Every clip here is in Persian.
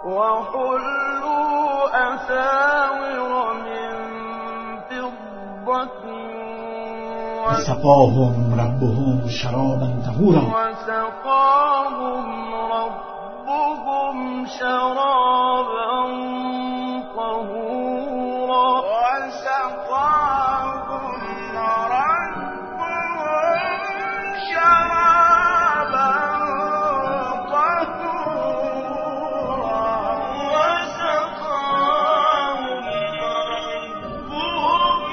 وحلوا أساور من فضة وسقاهم ربهم شرابا طهورا وسقاهم ربهم شرابا طهورا وسقاهم ربهم شرابا طهورا وسقاهم ربهم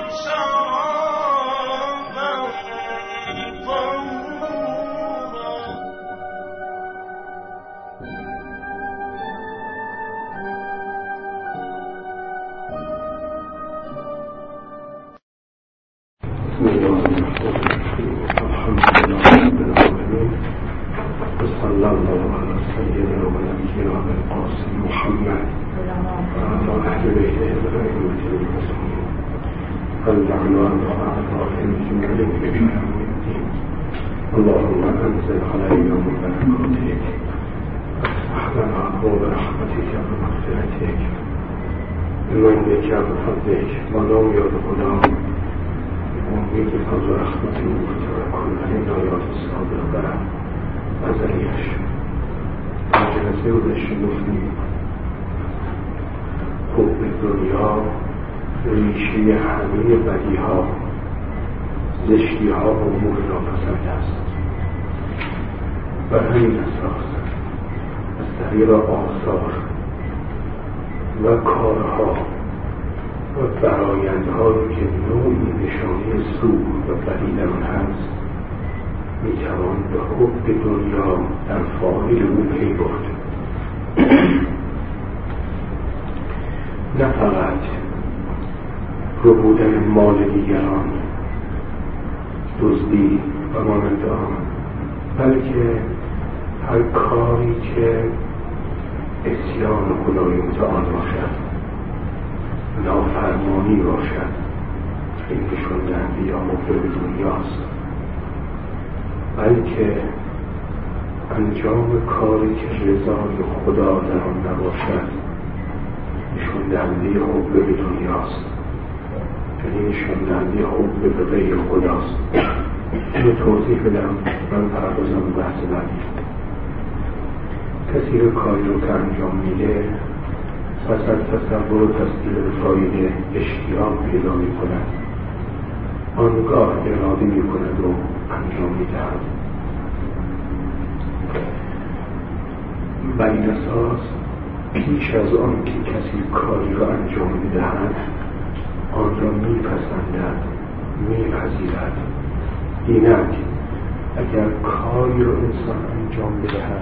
شرابا طهورا. بسم الله الرحمن الرحيم. الحمد لله رب العالمين وصلى الله على سيدنا ونبينا القاسم محمد وعلى أهل بيته الأئمة المعصومين اللعنة على أعدائهم أجمعين إلى يوم الدين. اللهم أنزل علينا من بركاتك وافتح لنا أبواب رحمتك ومغفرتك بمنك وفضلك ونوم خدا امید فضل رحمت مفترکن هدایات صادقه ازلیش در جلسه رو داشتیم گفتیم حب دنیا ریشه همه بدیها زشتیها و امور ناپسند است. بر همین اساس از طریق آثار و کارها و فرآیندهایی که نوعی نشانه سوء و بدی در آن هست میتوان به حب دنیا در فاعل او پی برد. نه فقط ربودن مال دیگران، دزدی و مانند آن، بلکه هر کاری که عصیان خدای متعال باشد، نافرمانی باشد، این نشان دهنده یا حب دنیاست. بلکه انجام کاری که رضای خدا در آن نباشد نشان دهنده حب دنیاست، یعنی نشان دهنده حب به غیر خداست. اینو توضیح بدم، من پردازم به بحث بعدی. کسی رو کاری رو که انجام میده پس از تصور و تصدیق فایده اشتیاق پیدا می کند، آنگاه اراده می کند و انجام می دهد. بر این اساس پیش از آن که کسی کاری را انجام می دهد آن را می پسندد، می پذیرد. اینک اگر کاری را انسان انجام بدهد،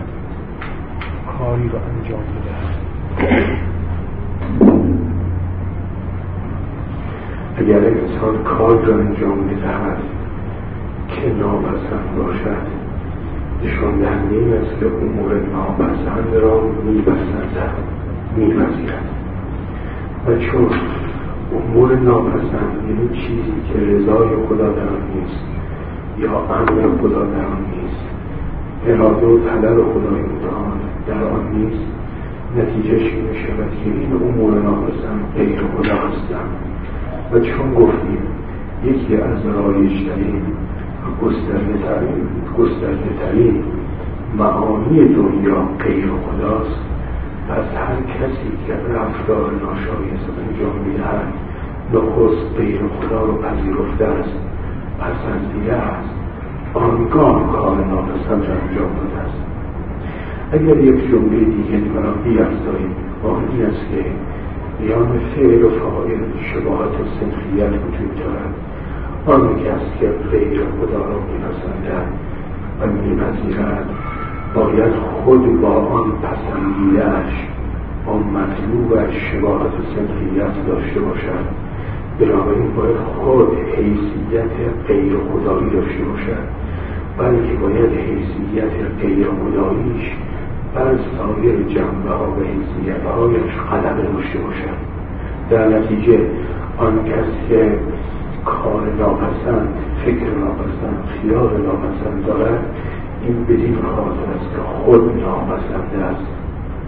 اگر انسان کار را انجام می‌دهد که ناپسند باشد، نشان دهنده این است که امور ناپسند را می‌پذیرد. و چون امور ناپسند یعنی چیزی که رضای خدا در آن نیست یا امر خدا در آن نیست، اراده و طلب خدای متعال در آن نیست، نتیجهش این می‌شود که این امور ناپسند غیر خدا هستند. و چون گفتیم یکی از رایج‌ترین و گسترده‌ترین معانی دنیا غیر خداست، پس هر کسی که رفتار ناشایست انجام می‌دهد نخست غیر خدا رو پذیرفته است، پسندیده است، آنگاه کار ناپسند را انجام داده است. اگر یک جمله دیگری را بیفزاییم و آن این است که میان فعل و فاعل شباهت و صنفیت وجود دارد. آن کس که غیر خدا را می‌پسندد و می‌پذیرد باید خود با آن پسندیده‌اش، آن مطلوبش شباهت و صنفیت داشته باشد. بنابراین باید خود حیثیت غیر خدایی داشته باشد، بلکه باید حیثیت غیر خداییش بر سایر جنبه‌ها و حیثیت‌هایش غلبه داشته باشد. در نتیجه آن کس که کار ناپسند، فکر ناپسند، خیال ناپسند دارد، این بدین خاطر است که خود ناپسند است.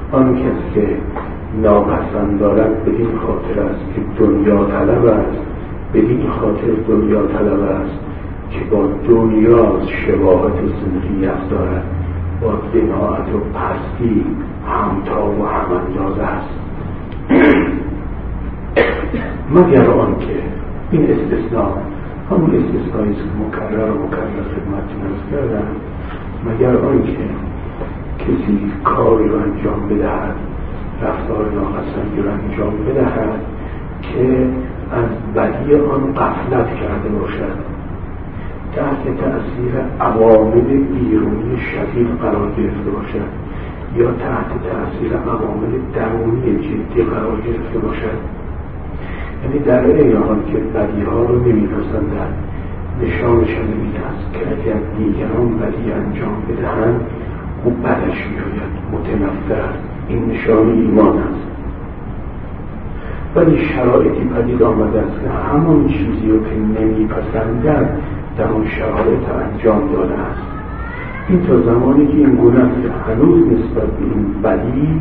آن کس که ناپسند دارد بدین خاطر است که دنیا طلب است، بدین خاطر دنیا طلب است که با دنیا شباهت صنفیت دارد، با دناعت و پستی همتا و همانداز است. مگر آنکه این استثناء همون استثنایی است که مکرر خدمتتون عرض کردم، مگر آنکه کسی کاری رو انجام بدهد، رفتار ناپسندی رو انجام بدهد که از بدی آن غفلت کرده باشد، تحت تأثیر عوامل بیرونی شدید قرار گرفته باشد یا تحت تأثیر عوامل درونی جدی قرار گرفته باشد. یعنی در این حال که بدی ها رو نمی‌پسندد، نشانش این است که اگر دیگران بدی انجام بدهند او بدش می‌آید، متنفر. این نشان ایمان است. ولی شرایطی پدید آمده است که همان چیزی رو که نمی‌پسندد در اون شرایط انجام داده است. این تا زمانی که این گونه است که هنوز نسبت به این بدی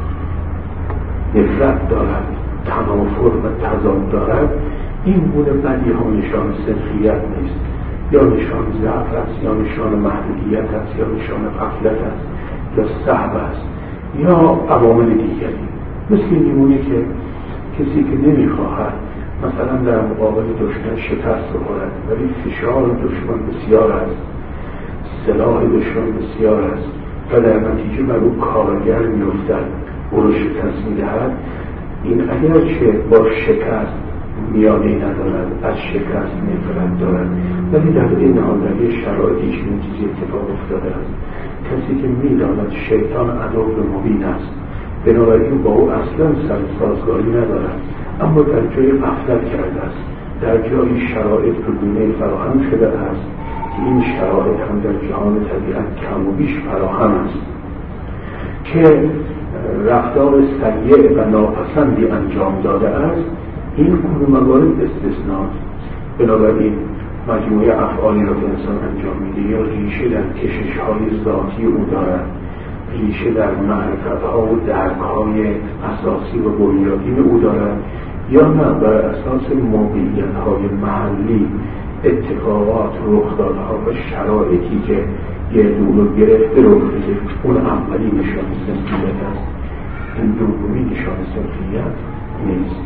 نفرت دارد، تنافر و تضاد دارد، این گونه بدی ها نشان صنفیت نیست، یا نشان ضعف است، یا نشان محدودیت است، یا نشان غفلت است، یا سهو است، یا عوامل دیگری. مثل این میمونه که کسی که نمیخواهد مثلا در مقابل دشمن شکست بخورد، ولی فشار دشمن بسیار است، سلاح دشمن بسیار است و در نتیجه بر او کارگر میافتد، او را شکست میدهد. این اگرچه با شکست میانه ندارد، از شکست نفرت دارد، ولی در این حال در یک شرایطی چنین چیزی اتفاق افتاده است. کسی که میداند شیطان عدو مبین است، بنابراین با او اصلا سازگاری ندارد، اما در جای غفلت کرده است، در جای شرایط به گونه‌ای فراهم شده است که این شرایط هم در جهان طبیعت کم و بیش فراهم است که رفتار سیء و ناپسندی انجام داده است. این گونه موارد استثناست. بنابراین مجموعه افعالی را که انسان انجام میده یا ریشه در کشش‌های ذاتی او دارد، ریشه در معرفت‌ها و درک‌های اساسی و بنیادین او دارد، یا نه بر اساس موقعیت‌های محلی، اتفاقات، رخدادها و شرایطی که گردو رو گرفته رو بگیره. اون اولی نشان صنفیت است، این دومی نشان صنفیت نیست.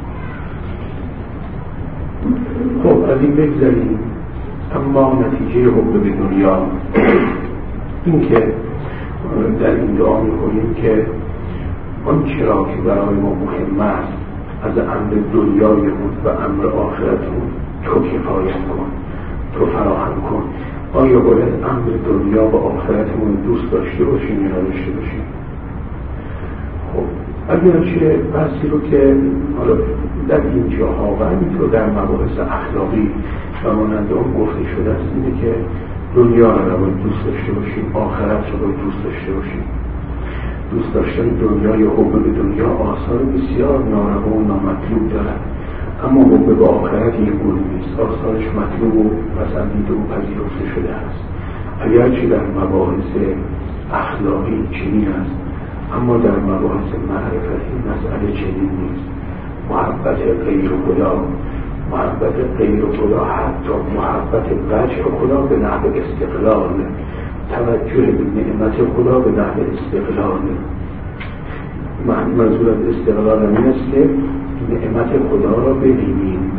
خب از این بگذاریم. اما نتیجه حب به دنیا این که در این دعا می‌کنیم که آن چرا که برای ما مهم است از امر دنیایمون و امر آخرتمون تو کفایت کن، تو فراهم کن. آیا باید امر دنیا و آخرتمون دوست داشته باشیم یا نداشته باشیم؟ خب اگرچه بحثی رو که حالا در این جاها و همینطور در مباحث اخلاقی و مانند اون گفته شده است اینه که دنیا رو باید دوست داشته باشیم، آخرت رو باید دوست داشته باشیم. دوست داشتن دنیا یا حب به دنیا آثار بسیار ناروا و نامطلوب دارد، اما حب به آخرت یک گونه نیست، آثارش مطلوب و پسندیده و پذیرفته شده است. اگرچه در مباحث اخلاقی چنین است، اما در مباحث معرفتی مسئله چنین نیست. محبت غیر خدا، محبت غیر خدا، حتی محبت وجه خدا به نحو استقلال، توجه به نعمت خدا به نحو استقلال. منظور از استقلال این است که نعمت خدا را ببینیم،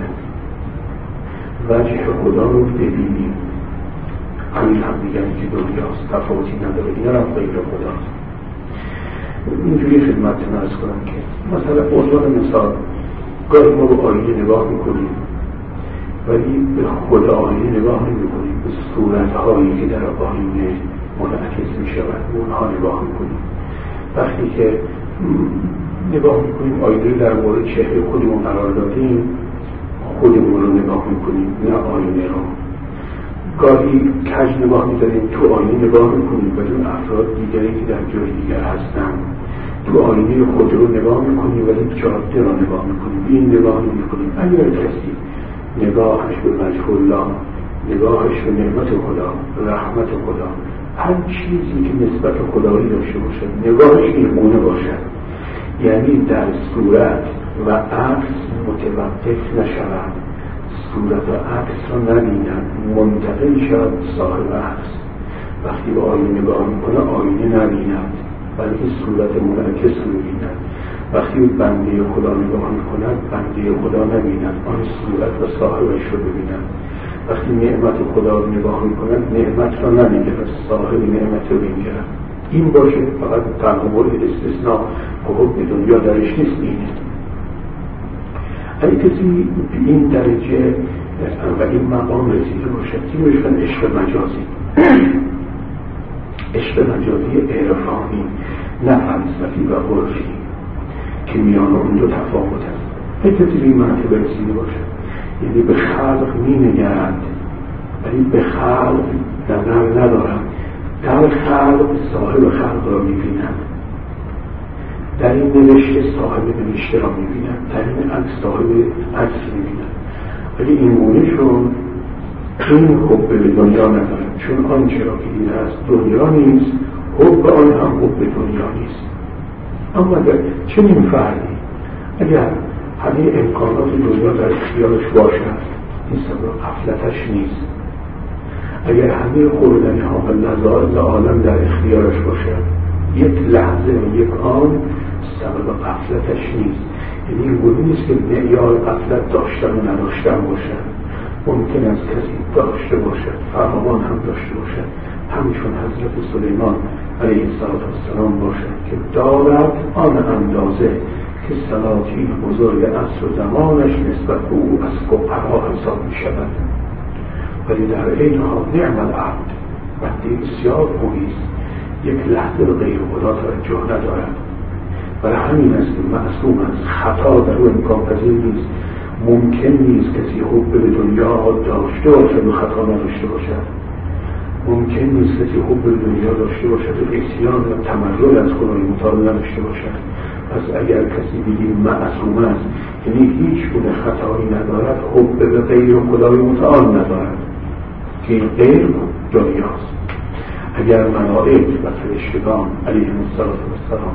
وجه خدا رو ببینیم. همین هم دیگر که دنیاست، تفاوتی نداره، این هم غیر خداست. اینجوری خدمتتون عرض کنم که مثلا عنوان مثال گاهی ما به آینه نگاه میکنیم ولی به خود آینه نگاه نمیکنیم، به صورتهایی که در آینه منعکس میشود اونها نگاه میکنیم. وقتی که نگاه میکنیم آینه در مورد چهره خودمون قرار دادیم، خودمون رو نگاه میکنیم نه آینه رو. گاهی کج نگاه می‌داریم، تو آینه نگاه می‌کنیم ولی اون افراد دیگری که در جای دیگر هستن. تو آینه خود رو نگاه می‌کنیم ولی جاده رو نگاه می‌کنیم. این نگاه نمی‌کنیم. اگر کسی نگاهش به وجه الله، نگاهش به نعمت خدا، رحمت خدا، هر چیزی که نسبت خدایی داشته باشد نگاهش این گونه باشد، یعنی در صورت و عکس متوقف نشود، صورت و عکس را نبینند، منتقل شد صاحب عکس. وقتی به آینه نگاه میکنه آینه نبیند بلکه صورت منعکس رو ببیند. وقتی به بنده خدا نگاه میکند بنده خدا نبیند، آن صورت و صاحبش رو ببیند. وقتی نعمت خدا رو نگاه میکند نعمت را نمیگیرد، صاحب نعمت رو میگیرد. این باشه فقط تنها مورد استثناء حب دنیا درش نیست. اینه اگه کسی به این درجه و این مقام رسیده باشد که میشن عشق مجازی، عشق مجازی عرفانی نه فلسفی و عرفی که میان اون دو تفاوت است. اگه کسی به این مرتبه رسیده باشد یعنی به خلق مینگرد ولی به خلق نظر ندارد، در خلق صاحب خلق را میبیند، در این نوشته صاحب نوشته را میبیند، در این عکس صاحب عکس میبیند. ولی این گونه شون این حب به دنیا ندارد، چون آنچه را که دیده است دنیا نیست، حب آن هم حب به دنیا نیست. اما اگر چنین فردی اگر همه امکانات دنیا در اختیارش باشد این سبب غفلتش نیست. اگر همه خوردنی ها و لذایذ عالم در اختیارش باشد یک لحظه و یک آن سبب غفلتش نیست. یعنی این گونه نیست که معیار غفلت داشتن و نداشتن باشد. ممکن است کسی داشته باشد فراوان هم داشته باشد، همچون حضرت سلیمان علیه السلام باشد که دارد آن اندازه که سلاطین بزرگ عصر و زمانش نسبت به او از فقرا حساب می شود. ولی در این حال نعم العبد بنده بسیار خوبی است، یک لحظه به غیر خدا توجه ندارد. برای همین است که معصوم است، خطا در او امکان پذیر نیست. ممکن نیست کسی حب به دنیا داشته باشد و خطا نداشته باشد. ممکن نیست کسی حب به دنیا داشته باشد و عصیان و تمرد از خدای متعال نداشته باشد. پس اگر کسی بگیم معصوم است یعنی هیچ گونه خطایی ندارد، حب به غیر خدای متعال ندارد که این غیر دنیاست. اگر ملائک و فرشتگان علیهم السلام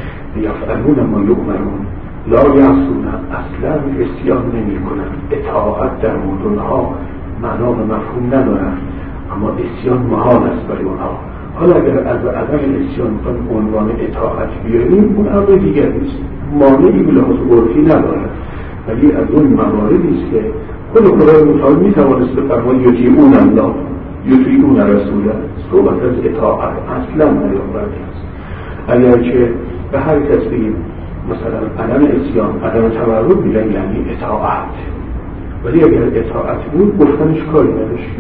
یفعلون ما یؤمرون لا یعصون اصلا عصیان نمی کنند، اطاعت در مورد معنا و مفهوم ندارند، اما عصیان محال است برای اونها. حالا اگر از عدم عصیان به عنوان اطاعت بیاریم اون امر دیگر نیست، مانعی به لحاظ عرفی ندارد، ولی از اون مواردی است که خود خدای متعال میتوانست بفرماید یطیعون الله یطیعون رسوله، صحبت از اطاعت اصلا نیامده است. اگرچه به هر کس بگیم مثلا عدم عصیان عدم تمرد میگن یعنی اطاعت، ولی اگر اطاعت بود گفتنش کاری نداشت.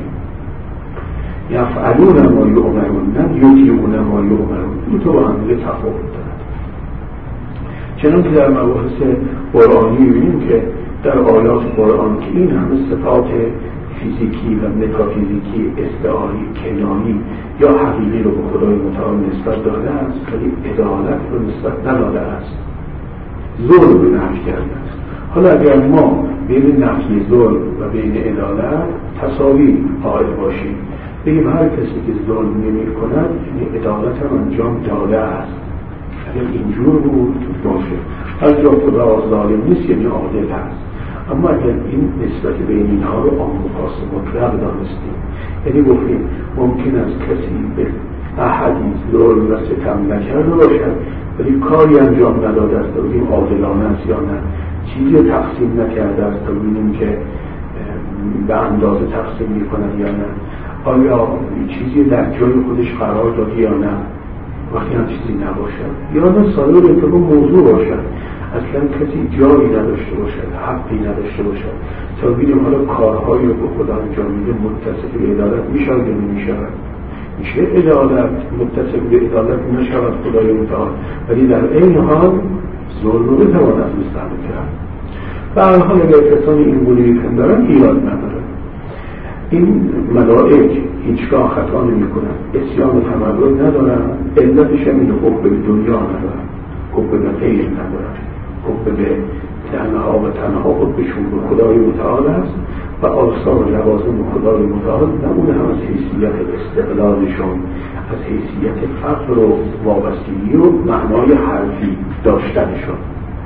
یفعلون ما یؤمرون نه یطیعون ما یؤمرون، این تو با هم دیگه تفاوت دارد. چنانکه در مباحث قرآنی می‌بینیم که در آیات قرآن که این همه صفات فیزیکی و متافیزیکی استعاری کنایی یا حقیقی رو به خدای متعال نسبت داده است ولی عدالت رو نسبت نداده است، ظلم رو نفی کرده است. حالا اگر ما بین نفی ظلم و بین عدالت تساوی قائل باشیم، بگیم هر کسی که ظلم نمی کند یعنی عدالت هم انجام داده است، اگر اینجور بود باشه. هر جا خدا ظالم نیست یعنی عادل است. اما اگر این نسبت بین اینها رو آموخاص مطلق دانستیم، یعنی گفتیم ممکن است کسی به احدی ظلم و ستم نکرده باشد ولی کاری انجام نداده است تا بگیم عادلانه است یا نه، چیزی تقسیم نکرده است تا ببینیم که به اندازه تقسیم می‌کند یا نه، آیا چیزی در جای خودش قرار داده یا نه. وقتی هم چیزی نباشد یا نه صادر اتفاق موضوع باشد، اصلا کسی جایی نداشته باشد، حقی نداشته باشد تا ببینیم حالا کارهایی رو به خدا انجام میده متصل به عدالت میشود یا نمیشود. میشه عدالت متصل به عدالت نشود خدای متعال، ولی در این حال ظلم رو بتواند مستحمل کرد. به هر حال اگر کسانی این گونه دارن ایراد ندارن. این ملائک هیچگاه خطا نمی کنند، عصیان و تمرد ندارن، علتش هم این حب به دنیا ندارن، حب به غیر ندارن، حب به تنها و تنها قطبشون به خدای متعال است و آثار و لوازم خدای متعال نمونه هم از حیثیت استقلالشون، از حیثیت فقر و وابستگی و معنای حرفی داشتنشون.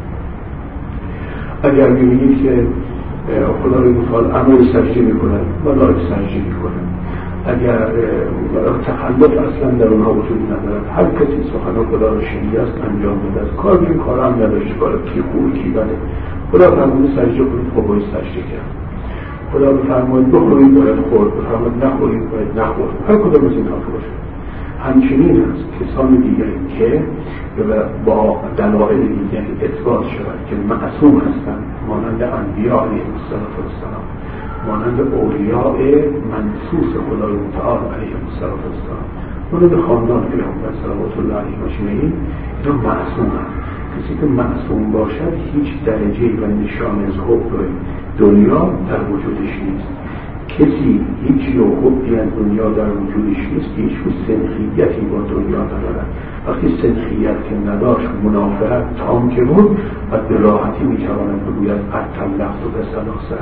اگر می‌بینید که خدای متعال امر سجده میکنن ملائک سجده میکنن، اگر تخلف اصلا در اونها وجود ندارد، هر کسی سخن خدا رو شنیده است انجام داده است، کار این کار هم نداشته، کار کی خوبه کی بده. خدا فرمود سجده کنید، خب باید سجده کرد. خدا فرمود بخورید باید خورد، فرمود نخورید باید نخورد. هر کدام از این حرف باشه. همچنین است کسان دیگری که با دلایل دیگری اثبات شود که معصوم هستند، مانند انبیاء علیهم السلام، مانند اولیاء منصوص خدای متعال علیهم السلام، مانند خاندان پیامبر صلوات الله علیه اجمعین، اینا معصومند. کسی که معصوم باشد هیچ درجه‌ای و نشان از حب دنیا در وجودش نیست. کسی هیچ نوع حبی از دنیا در وجودش نیست، هیچ سنخیتی با دنیا ندارد. وقتی سنخیت که نداشت، منافرت تام که بود، و به راحتی میتواند بگوید طلقت و به ثلاثه.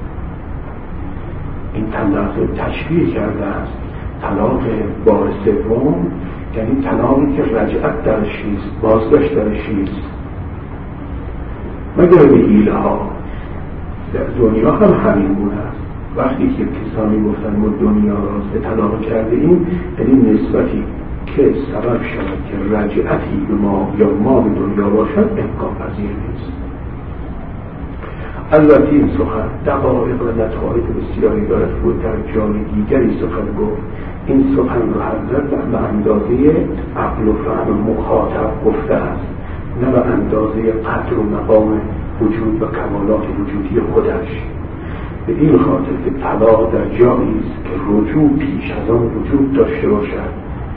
این طلاق تشبیه کرده است طلاق بار سوم، یعنی طلاقی که رجعت درش نیست، بازگشت درش نیست، مگر به حیله ها. در دنیا هم همین گونه است. وقتی که کسانی گفتن ما دنیا را به طلاق کرده ایم، یعنی نسبتی که سبب شود که رجعتی به ما یا ما به دنیا باشد امکان پذیر نیست. البته این سخن دقایق و لطایف بسیاری دارد که در جای دیگری سخن گفت. این سخن را حضرت به اندازه عقل و فهم مخاطب گفته است، نه به اندازه قدر و مقام وجود و کمالات وجودی خودش. به این خاطر که طلاق در جایی است که رجوع پیش از آن وجود داشته باشد،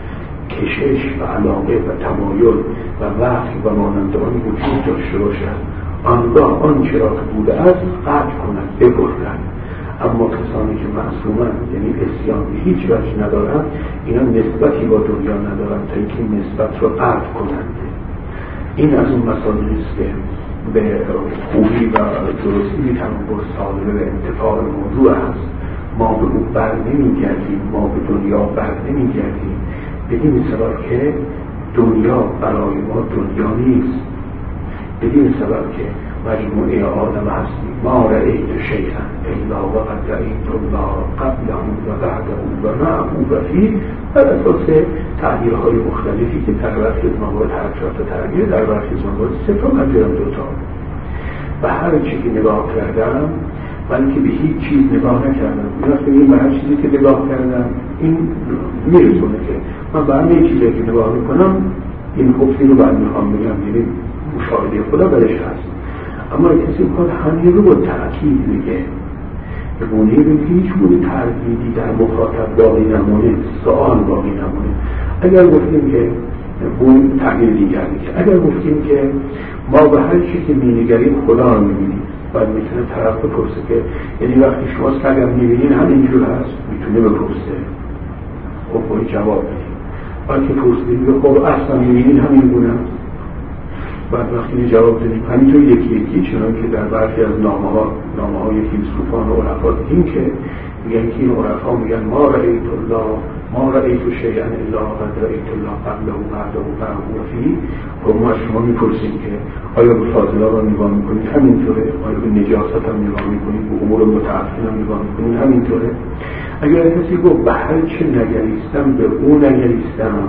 کشش و علاقه و تمایل و وحی و مانند آن وجود داشته باشد، آنگاه آنچه را که بوده است قطع کند، ببرد. اما کسانی که معصومند، یعنی اسیان به هیچ وجه ندارند، اینا نسبتی با دنیا ندارند تا اینکه نسبت را قطع کنند. این از اون مسائلی است که به خوبی و درستی میتوان گفت صادر به انتفاع موضوع است. ما به او بر نمیگردیم، ما به دنیا بر نمیگردیم، به این سبب که دنیا برای ما دنیا نیست. به این سبب که مجموعه آدم هستیم. ما رأیت شیئا الا وقد رأیت الله قبله و بعده و معه و فیه، بر اساس تغییرهای مختلفی که در برخی از موارد حرکات تغییر، در برخی از موارد سه تا منظورم دوتا. و هر چی که نگاه کردم، بلکه به هیچ چیز نگاه نکردم. این به هر چیزی که نگاه کردم این میرسونه که من به همه چیزی که نگاه میکنم این خفتی رو بعد میخوام بگم، یعنی مشاهده خدا برش هست. اما کسی میخواد همین رو با تأکید میگه، به گونه که هیچ گونه تردیدی در مخاطب باقی نمونه، سوال باقی نمونه. اگر گفتیم که اون تغییر دیگر میشه، اگر گفتیم که ما به هر چی که می‌نگریم خدا رو می‌بینیم، بعد میتونه طرف بپرسه که یعنی وقتی شما سگم می‌بینین همینجور هست، میتونه بپرسه، خب باید جواب بدیم. بعد که پرسیدیم که خب اصلا می‌بینین همین گونه، بعد وقتی جواب دادیم همینطور یکی چنان که در برخی از نامه‌های فیلسوفان و عرفا دیدیم که میگن که این عرفا میگن ما رأیت الله ما رأیت شیئا الا قد رأیت الله قبله و بعده و معه و فیه. خب ما شما میپرسیم که آیا به فاضل‌ها را نگاه میکنید همینطوره؟ آیا به نجاست هم نگاه میکنید؟ به امور متعفن هم نگاه میکنید همینطوره؟ اگر کسی گفت به هر چه نگریستم به او نگریستم،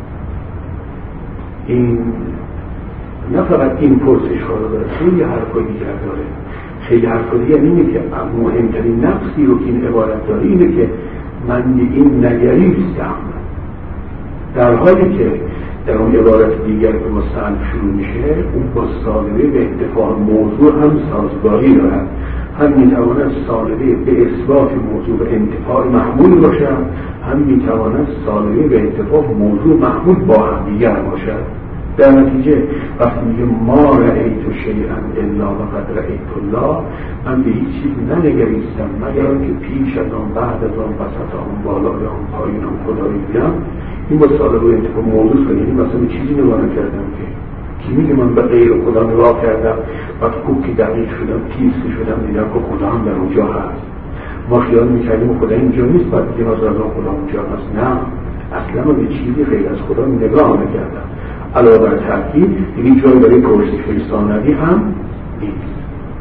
این نه فقط این پرسش ها رو داره، خیلی حرفای دیگر داره. خیلی حرفای دیگر اینه که مهمترین نقصی رو که این عبارت داره اینه که من این نگریستم، در حالی که در اون عبارت دیگر که مستعد شروع میشه اون با سالبه به اتفاق موضوع هم سازگاری دارد، هم میتواند سالبه به اثبات موضوع به انتفاع محمول باشد، هم میتواند سالبه به اتفاق موضوع محمول با هم دیگر باشد. در نتیجه وقتی میگه ما رأیت شیئا الا وقد رأیت الله، من به هیچ چیز ننگریستم مگر آنکه پیش از آن بعد از آن وسط آن بالای آن پایین آن خدایی دیدم. این با سالبه انتفاع موضوع است، یعنی مثلا چیزی نگاه نکردم که کی میگه من به غیر خدا نگاه کردم بعد خوب که دقیق شدم تیز شدم دیدم که خدا هم در اونجا هست. ما خیال میکردیم خدا اینجا نیست بعد دیگه از خدا اونجا هست. نه، اصلا من به چیزی غیر از خدا نگاه نکردم. علاوه بر تأکید دیگه جای برای پرسش ثانوی هم نیست.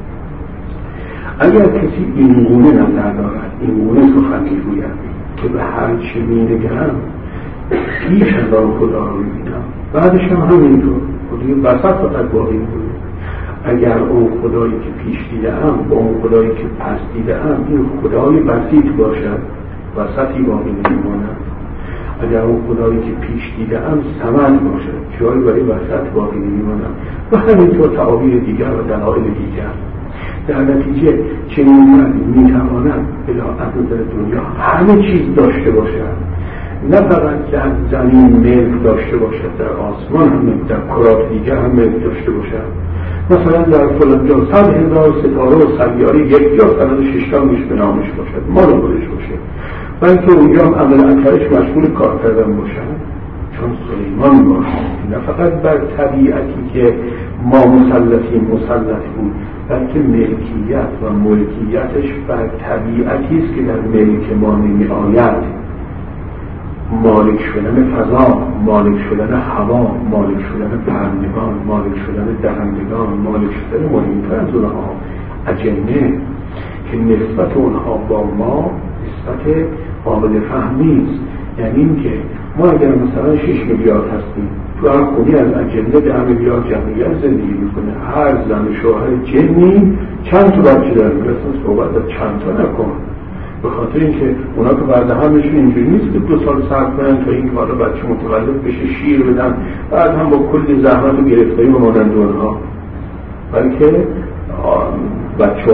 اگر کسی این گونه نظر دارد، این گونه سخن میگوید که به هر چه می‌نگرم پیش از آن خدا رو می‌بینم، بعدش هم همینطور خدای وسط فقط باقی می‌مونه. اگر اون خدایی که پیش دیدم با اون خدایی که پس دیدم این خدای بسیط باشد، وسطی باقی می‌ماند. اگر اون خدایی که پیش دیدم صمد باشد، جایی برای وسط باقی می‌ماند. و همینطور تعابیر دیگر و دلایل دیگر. در نتیجه چنین فردی میتواند بلا از نظر دنیا همه چیز داشته باشد، نه فقط در زمین ملک داشته باشد، در آسمان هم ملک، در کرات دیگر هم ملک داشته باشد. مثلا در فلان جا 100,000 ستاره و سیاره یک جا سند ششتمش به نامش باشد، مال خودش باشه، بلکه اونجا هم عمل اکرش مشغول کار کردن باشد، چون سلیمان باشد. نه فقط بر طبیعتی که ما مسلط بود، بلکه ملکیت و ملکیتش بر طبیعتی است که در ملک ما نمی آید. مالک شدن فضا، مالک شدن هوا، مالک شدن پرندگان، مالک شدن درندگان، مالک شدن مهمتر از اونها اجنه که نسبت اونها با ما نسبت قابل فهمی است. یعنی این که ما اگر مثلا 6 میلیارد هستیم، تو هر خونی از اجنه 10 میلیارد جمعیت زندگی میکنه، هر زن شوهر جنی چند تا بچه داره، مثلا صحبت از چند تا نکن، به خاطر اینکه اونا که بعد همشون اینجوری نیست که 2 سال صبر کنن تا این کارا بچه متولد بشه شیر بدن، بعد هم با کلی زحمت و گرفتاری و مانند اونها، بلکه بچه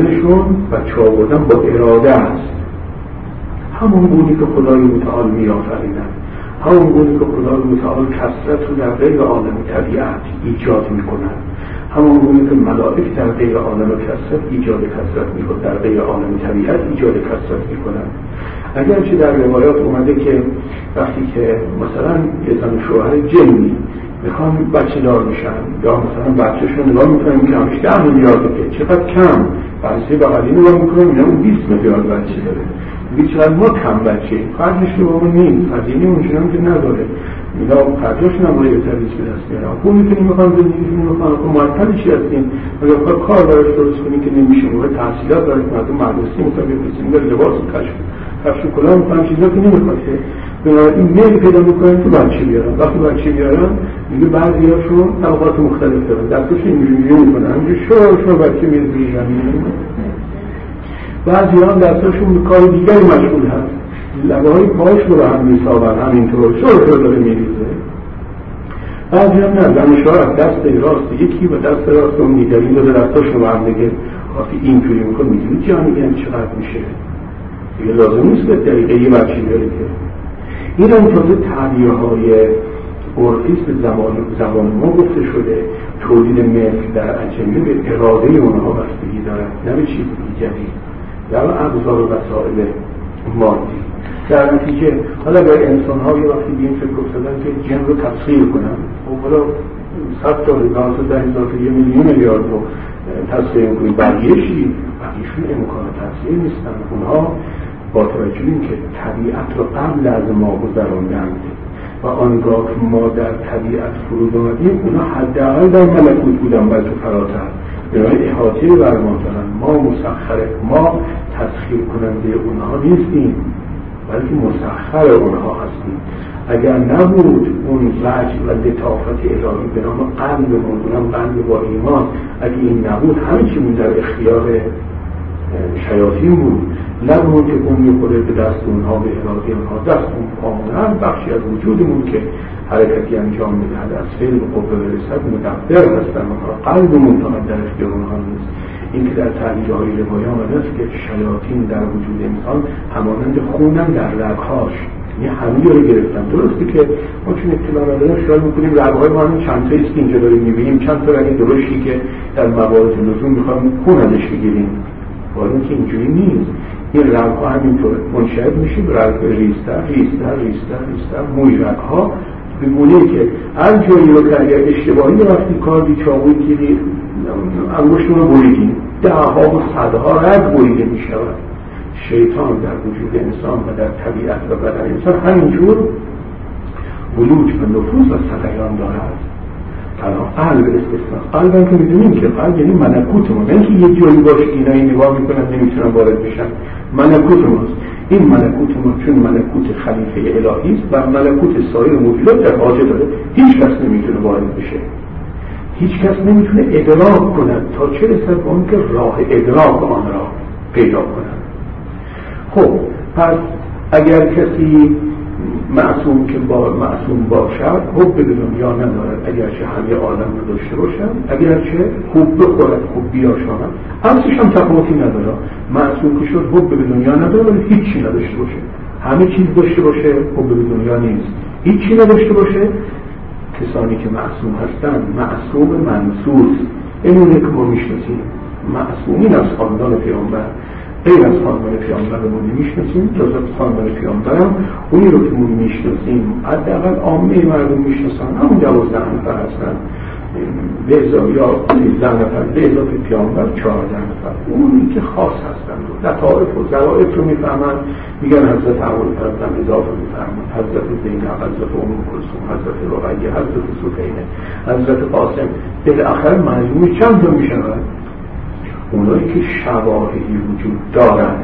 آوردن با اراده است. همون گونی که خدای متعال میآفریند، همون گونی که خدای متعال کثرت رو در غیر عالم طبیعت ایجاد میکنند، همون گونی که ملائک در غیر عالم کثرت ایجاد کثرت میکنند، در غیر عالم طبیعت ایجاد کثرت میکنند. اگرچه در روایات اومده که وقتی که مثلا یه زن شوهر جنی میخوان بچه دار میشن، یا مثلا بچه‌شون نگاه میکنن که همش 10 میلیارد که چقدر کم، بعضی بغلی نگاه میکنن اینا اون 20 میلیارد بچه داره، میگه چقدر ما کم بچه، فرقش رو با اون نیست، هزینه اونجوری که نداره، اینا فرقشون هم باید تدریس به دست بیارن. اون میتونیم میخوان زندگیشون میخوان که معطل چی هستیم، اگر کار براش درست کنیم که نمیشه، موقع تحصیلات براش مردم مدرسه میخوان بفرستیم، در لباس کفش کلاه میخوان چیزا که نمیخواد، بنابراین میل پیدا میکنن که بچه بیارن. وقتی بچه بیارن میگه بعضیاشون طبقات مختلف دارن، دستاشون اینجوری میکنن، همینجوری شور بچه میره روی زمین، بعضی هم دستاشون به کار دیگری مشغول هست، لبه های پاش رو به هم میسابن، همینطور شور داره میریزه. بعضی هم نه، زنشوار دست راست یکی و دست راست اون دیگری داره دستاشون به هم دیگه، وقتی اینجوری میکنه میدونی جا میگن چقدر میشه، دیگه لازم نیست به دقیقه یه بچه بیاره که این هم تازه تعبیه های عرفی به زبان ما گفته شده. تولید مثل در اجنه به اراده اونها بستگی دارد، نه به چیز دیگری، در ابزار و وسایل مادی. در نتیجه حالا به انسان ها یه وقتی این فکر افتادن که جن رو تسخیر کنن، و حالا 100 تا 1000 تا 10,000 تا 1 میلیون میلیارد رو تسخیر کنیم، بقیهشون امکان تسخیر نیستن. اونها با توجه این که طبیعت رو قبل از ما گذراندند و آنگاه که ما در طبیعت فرود آمدیم، اونا حداقل در ملکوت بودن بلکه فراتر، برای احاطه بر ما دارن. ما مسخره، ما تسخیر کننده اونها نیستیم بلکه مسخر اونها هستیم. اگر نبود اون وجه و لطافت الهی به نام قلبمون، اونم قلب با ایمان، اگه این نبود همه چیمون در اختیار شیاطین بود، نبود که اون میخوره به دست اونها، به اراده اونها، دست اون پامونن بخشی از وجودمون که حرکتی انجام میدهد از فعل به قوه برسد مدبر هستن اونها، قلبمون فقط در اختیار اونها نیست. این که در تحلیل های روایی آمده است که شیاطین در وجود انسان همانند خونن در رگهاش، یعنی همه رو گرفتن. درسته که ما چون اطلاع نداریم خیال میکنیم رگهای ما همین چند تاییست که اینجا داریم میبینیم، چند تا رگ درشتی که در موارد لزوم میخوایم خون ازش بگیریم، ولی اینکه اینجوری نیست. این رگها همینطور منشعب میشه به رگ ریزتر، موی رگها به گونه‌ای که هر جایی رو که اگر اشتباهی رفتی کاری چاقوی گیری انگشتون رو بریدی، ده‌ها و صدها رگ بریده می شود. شیطان در وجود انسان و در طبیعت و بدن انسان همینجور ولوج و نفوذ و سرایان دارد. تنها قلب استثناء. قلب هم که میدونیم که قلب یعنی ملکوت ما، نه اینکه یه جایی باشه اینایی نگاه میکنن نمیتونن وارد بشن. ملکوت ماست. این ملکوت ما چون ملکوت خلیفه الهی است و ملکوت سایر موجودات در حاجه داره، هیچ کس نمیتونه وارد بشه، هیچ کس نمیتونه ادراک کند تا چه رسد به اون که راه ادراک آن را پیدا کند. خب پس اگر کسی معصوم که معصوم باشد حب به دنیا ندارد، اگرچه همه عالم رو داشته باشد، اگرچه خوب بخورد خوب بیاشامد، همسیش هم تفاوتی نداره. معصوم که شد حب به دنیا نداره ولی هیچی نداشته باشه، همه چیز داشته باشه، حب به دنیا نیست. هیچی نداشته باشه. کسانی که معصوم هستند معصوم منصوص، اینونه که ما میشناسیم معصومین از خاندان پیامبر، غیر از خاندان پیامبر رو نمیشناسیم. جز خاندان پیامبر هم اونی رو که ما میشناسیم حداقل عامه مردم میشناسن، همون 12 نفر هستن به اضافه یا 13 نفر به اضافه پیامبر 14 نفر. اونی که خاص هستن لطائف و ظرائف رو میفهمن، میگن حضرت ابوالفضل اضافه میفهمن، حضرت زینب، حضرت ام کلثوم، حضرت رقیه، حضرت سفینه، حضرت قاسم. بالاخره مجموع چند تا میشن؟ اونایی که شواهدی وجود دارند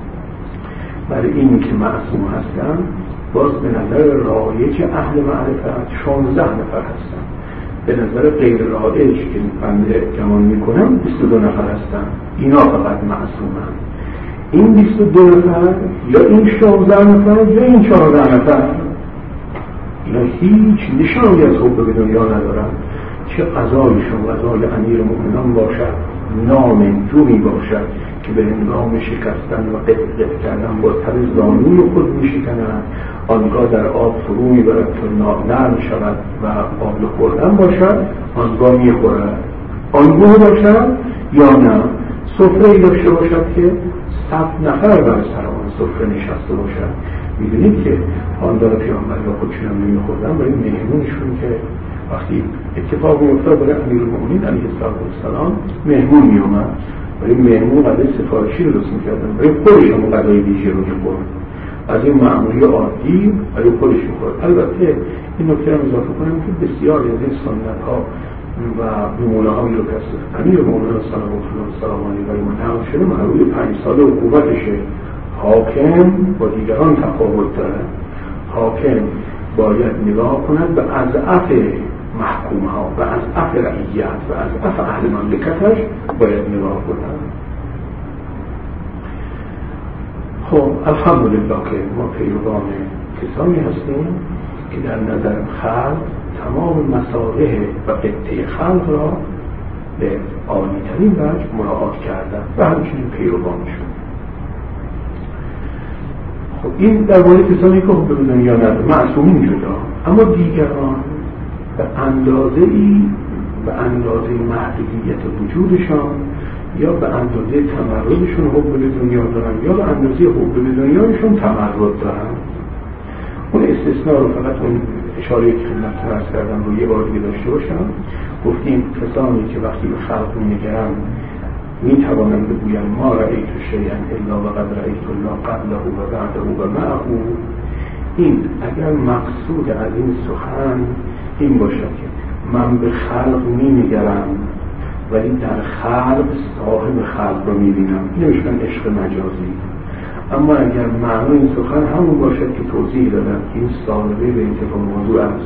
برای این که معصوم هستن، باز به نظر رایج اهل معرفت 16 نفر هستن. به نظر غیر رایج که بنده گمان میکنم 22 نفر هستن. اینا فقط معصومن. این 22 نفر یا این 16 نفر یا این 14 نفر، اینا هیچ نشانی از حب به دنیا ندارن. چه قضایشون قضای امیر المؤمنین باشد، نام جوری باشد که به هنگام شکستن و قطع کردن با تر زانوی خود میشکنند، آنگاه در آب فرو میبرد تا نرم شود و قابل خوردن باشد، آنگاه میخورد. آنگاه باشد یا نه سفره داشته باشد که 100 نفر بر سر آن سفره نشسته باشد. میدونید که خاندان پیامبر را خودشون هم نمیخوردن برای مهمونشون که وقتی اتفاق میافتاد برای امیرالمؤمنین علیه السلام مهمون میومد، برای مهمون غذای سفارشی رو درست میکردن، برای خودشون غذای ویژه رو میخورد، از این معمولی عادی برای خودش میخورد. البته این نکته رو اضافه کنم که بسیار از این سنت ها و نمونه هایی رو که از امیرالمؤمنین سلام علیه و نقل شده مربوط 5 سال حکومتشه. حاکم با دیگران تفاوت داره. حاکم باید نگاه کند به اضعف محکوم ها و اضعف رعیت و اضعف اهل مملکتش باید نگاه کند. خب الحمدلله که ما پیروان کسانی هستیم که در نظر خلق تمام مصالح و قطعه خلق را به عالی ترین وجه مراعات کردن و همچنین پیروانشون. خب این در مورد کسانی که به دنیا نداره معصومین جدا، اما دیگران به اندازه محدودیت وجودشان یا به اندازه تمردشون حب به دنیا دارن یا به اندازه حب به دنیایشون تمرد دارن. اون استثناء رو فقط اون اشاره که خدمتتون عرض کردم رو یه بار دیگه داشته باشم. گفتیم کسانی که وقتی به خلق می‌نگرند میتوانند بگویند ما رأیت شیئا الا وقد رأیت الله قبله و بعده و معه. این اگر مقصود از این سخن این باشد که من به خلق می‌نگرم ولی در خلق صاحب خلق رو می‌بینم، نمی‌شون عشق مجازی. اما اگر معنی این سخن همون باشد که توضیح دادم این صاحبه به انتفاع موضوع است،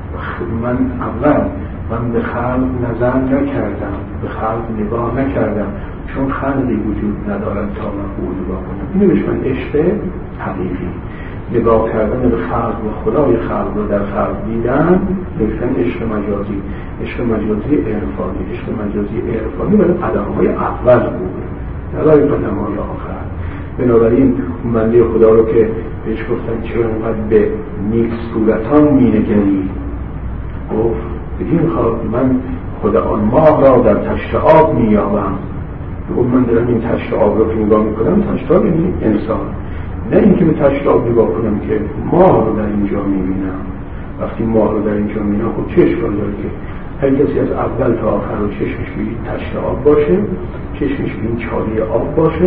من به خلق نظر نکردم، به خلق نگاه نکردم چون خلقی وجود ندارد تا من او نگاه کنم، این نمی‌شون عشق حقیقی. نگاه کردن به خلق و خدای خلق رو در خلق دیدن نمی‌شون عشق مجازی. عشق مجازی عرفانی، عشق مجازی عرفانی برای قدم‌های اول بود، نه برای قدم‌های آخر. بنابراین اون بنده خدا رو که بهش گفتن چرا اینقدر به نیک صورتان می‌نگری، گفت بدین خاطر من خدا آن ماه را در تشت آب می‌یابم. گفت من دارم این تشت آب رو که نگاه می‌کنم، تشت آب یعنی انسان، نه اینکه به تشت آب نگاه کنم که ماه رو در اینجا می‌بینم. وقتی ماه رو در اینجا مینا خب چه اشکال داره که هر کسی از اول تا آخر رو چشمش به این تشت آب باشه، چشمش به این چاله آب باشه،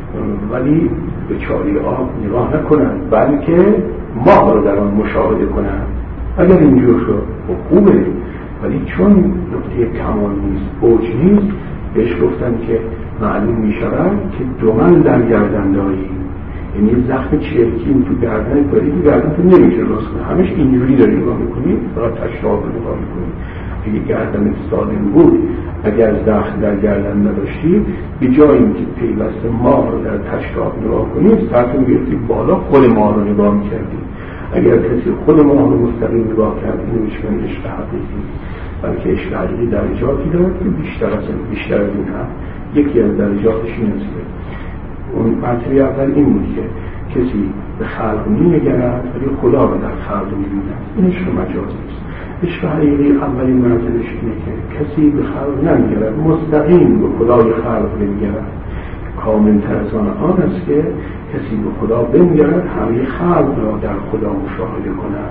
ولی به چاله آب نگاه نکنن بلکه ماه رو در آن مشاهده کنن. اگر اینجور شد خوبه، ولی چون نقطه کمال نیست، اوج نیست، بهش گفتن که معلوم می شود که دومن در گردن داری، یعنی زخم چرکین تو گردن داری، تو گردن تو نمیشه راست کنه، همش اینجوری داری نگاه میکنی، فقط تشتاب رو نگاه میکنی. اگه گردن سالم بود، اگر زخم در گردن نداشتی، به جایی که پیوست ماه رو در تشتاب نگاه کنی، سرتون گرفتی بالا، خود ماه رو نگاه میکردی. اگر کسی خود ماه رو مستقیم نگاه کرد، اینو میشکنی عشق حقیقی، بلکه عشق حقیقی درجاتی دارد که بیشتر از این هم. یکی از درجاتش این است که اون مرتبه اول این بود که کسی به خلق نمی‌نگرد ولی خدا رو در خلق می‌بیند. این عشق مجازی است. عشق حقیقی اولین مرتبهش اینه که کسی به خلق نمی‌نگرد، مستقیم به خدای خلق نمی‌نگرد. کامل‌تر از آن است که کسی به خدا بنگرد، همه خلق را در خدا مشاهده کند.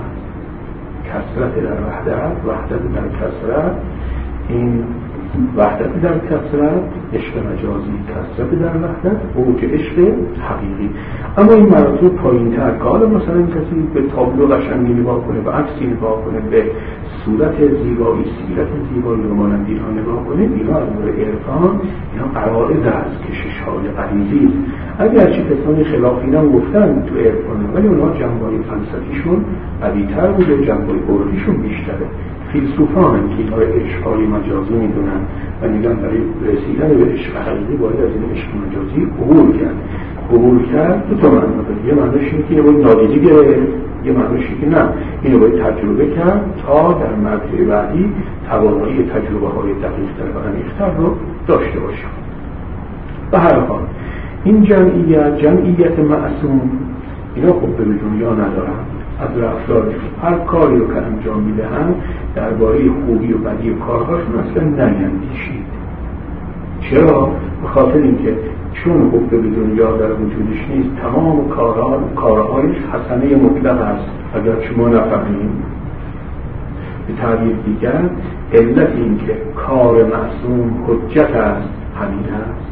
کثرت در وحدت در کثرت، این وحدت در کثرت عشق مجازی، کثرت در وحدت اوج عشق حقیقی. اما این مراتب پایین‌تر که حالا مثلا کسی به تابلو قشنگی نگاه کنه، به عکسی نگاه کنه، به صورت زیبایی، سیرت زیبایی رو مانند اینها نگاه کنه، اینا از نور عرفان، اینا قواعد است، کشش‌های غریزی است. اگرچه کسانی خلافی هم گفتن تو عرفان، ولی اونها جنبه‌های فلسفیشون قوی‌تر بود و جنبه‌های عرفیشون بیشتره. فیلسوفان که اینها عشق‌های مجازی میدونن و میگن برای رسیدن به عشق حقیقی باید از این عشق مجازی عبور کرد. دو تا معنی داره. یه معنیش اینه که باید نادیده گرفت، یه معنیش که نه، اینو باید تجربه کرد تا در مرحله بعدی توانایی تجربه‌های دقیق‌تر و عمیق‌تر رو داشته باشه. به هر حال این جمعیت معصوم، اینا خب به دنیا ندارن. از رفتارشون هر کاری رو که انجام میدهن درباره خوبی و بدی و کارهاشون اصلا نیندیشید. چرا؟ به خاطر اینکه چون حب به دنیا در وجودش نیست، تمام کارهایش حسنه مطلق است. اگر شما نفهمید، به تعبیر دیگر علت این که کار معصوم حجت است همین است.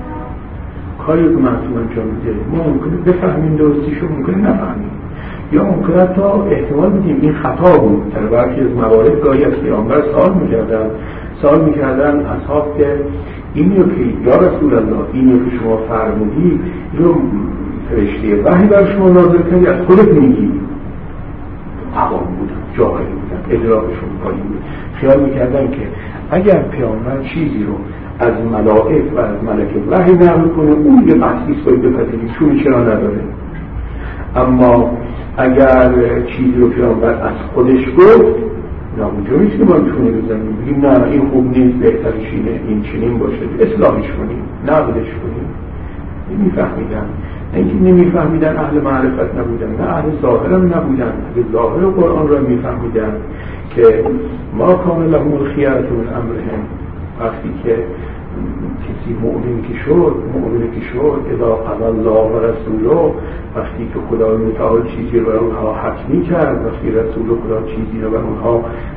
کاری که معصوم انجام میده ما ممکنه بفهمیم درستیشو، ممکنه نفهمیم، یا ممکنه حتی احتمال بدیم این خطا بود. در برخی از موارد گاهی از پیامبر سوال میکردن اصحاب که اینو که یا رسول الله اینو که شما فرمودی اینو فرشته وحی بر شما نازل کردی، از خودت میگی؟ عوام بودن، جاهلی بودن، ادراکشون پایین بود. خیال میکردن که اگر پیامبر چیزی رو از ملائک و از ملک وحی نقل کنه، اون یه بحثیست باید بپذیریم، چون چرا نداره. اما اگر چیزی رو پیامبر از خودش گفت، نه اونجا نیست که ما چونه بزنیم بگیم نه این خوب نیست، بهترش اینه، این چنین باشه، اصلاحش کنیم، نقدش کنیم. نمیفهمیدن. اینکه نمیفهمیدن اهل معرفت نبودن، نه اهل ظاهر هم نبودن. اهل ظاهر قرآن را میفهمیدن که ما کان لهم الخیرة من امرهم. وقتی که کسی مؤمن که شد اذا قضى الله و رسوله، وقتی که خدای متعال چیزی رو بر اونها حتمی کرد، وقتی رسول خدا چیزی رو بر اونها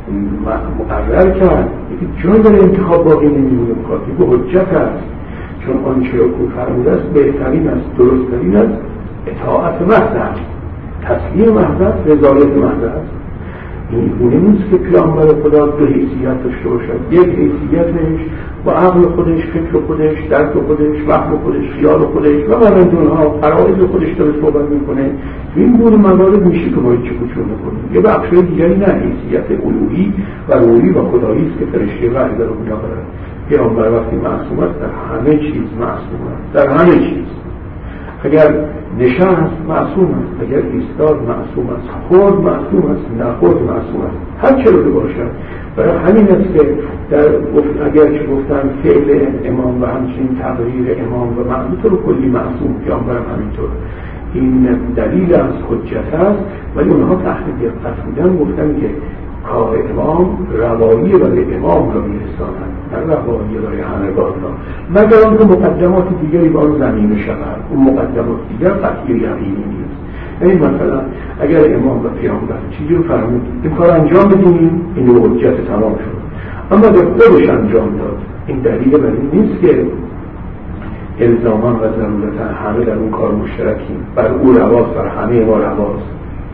مقرر کرد، چون در انتخاب باقی نمیمونه، کافی به حجت است. چون آنچه رو فرموده است بهترین است، درستترین است، اطاعت محض است، تسلیم محض است، رضایت محض است. این گونه نیست که پیامبر خدا دو حیثیت داشته باشد. یک حیثیتش با عقل خودش، فکر خودش، درک خودش، وهم خودش، خیال خودش و مانند اونها فرائض خودش داره صحبت میکنه. این گونه موارد میشه که باید چکوچو نکنیم. یه بخشای دیگری نه، حیثیت الوهی و روحی و خدایی است که فرشته وحی داره میآورد. پیامبر وقتی معصوم است در همه چیز معصوم است، در همه چیز. اگر نشست معصوم است، اگر ایستاد معصوم است، خورد معصوم است، نخورد معصوم است، هر چه رو که باشد. برای همین است که اگر چه گفتن فعل امام و همچنین تقریر امام و معصوم رو کلی معصوم، پیامبر هم همینطور. این دلیل از حجت است. ولی اونها تحت دقت بودن گفتن که کار امام روایی برای امام را میرساند، نه روایی برای همگان را، مگر آنکه مقدمات دیگری با آن زمینه شود. اون مقدمات دیگر قطعی یقینی نیست. این مثلا اگر امام و پیامبر چیزی رو فرمود این کار انجام بدیم، این حجت تمام شد. اما اگر خودش انجام داد، این دلیل بر این نیست که الزاما و ضرورتا همه در اون کار مشترکیم، بر او رواست، بر همه ما رواست.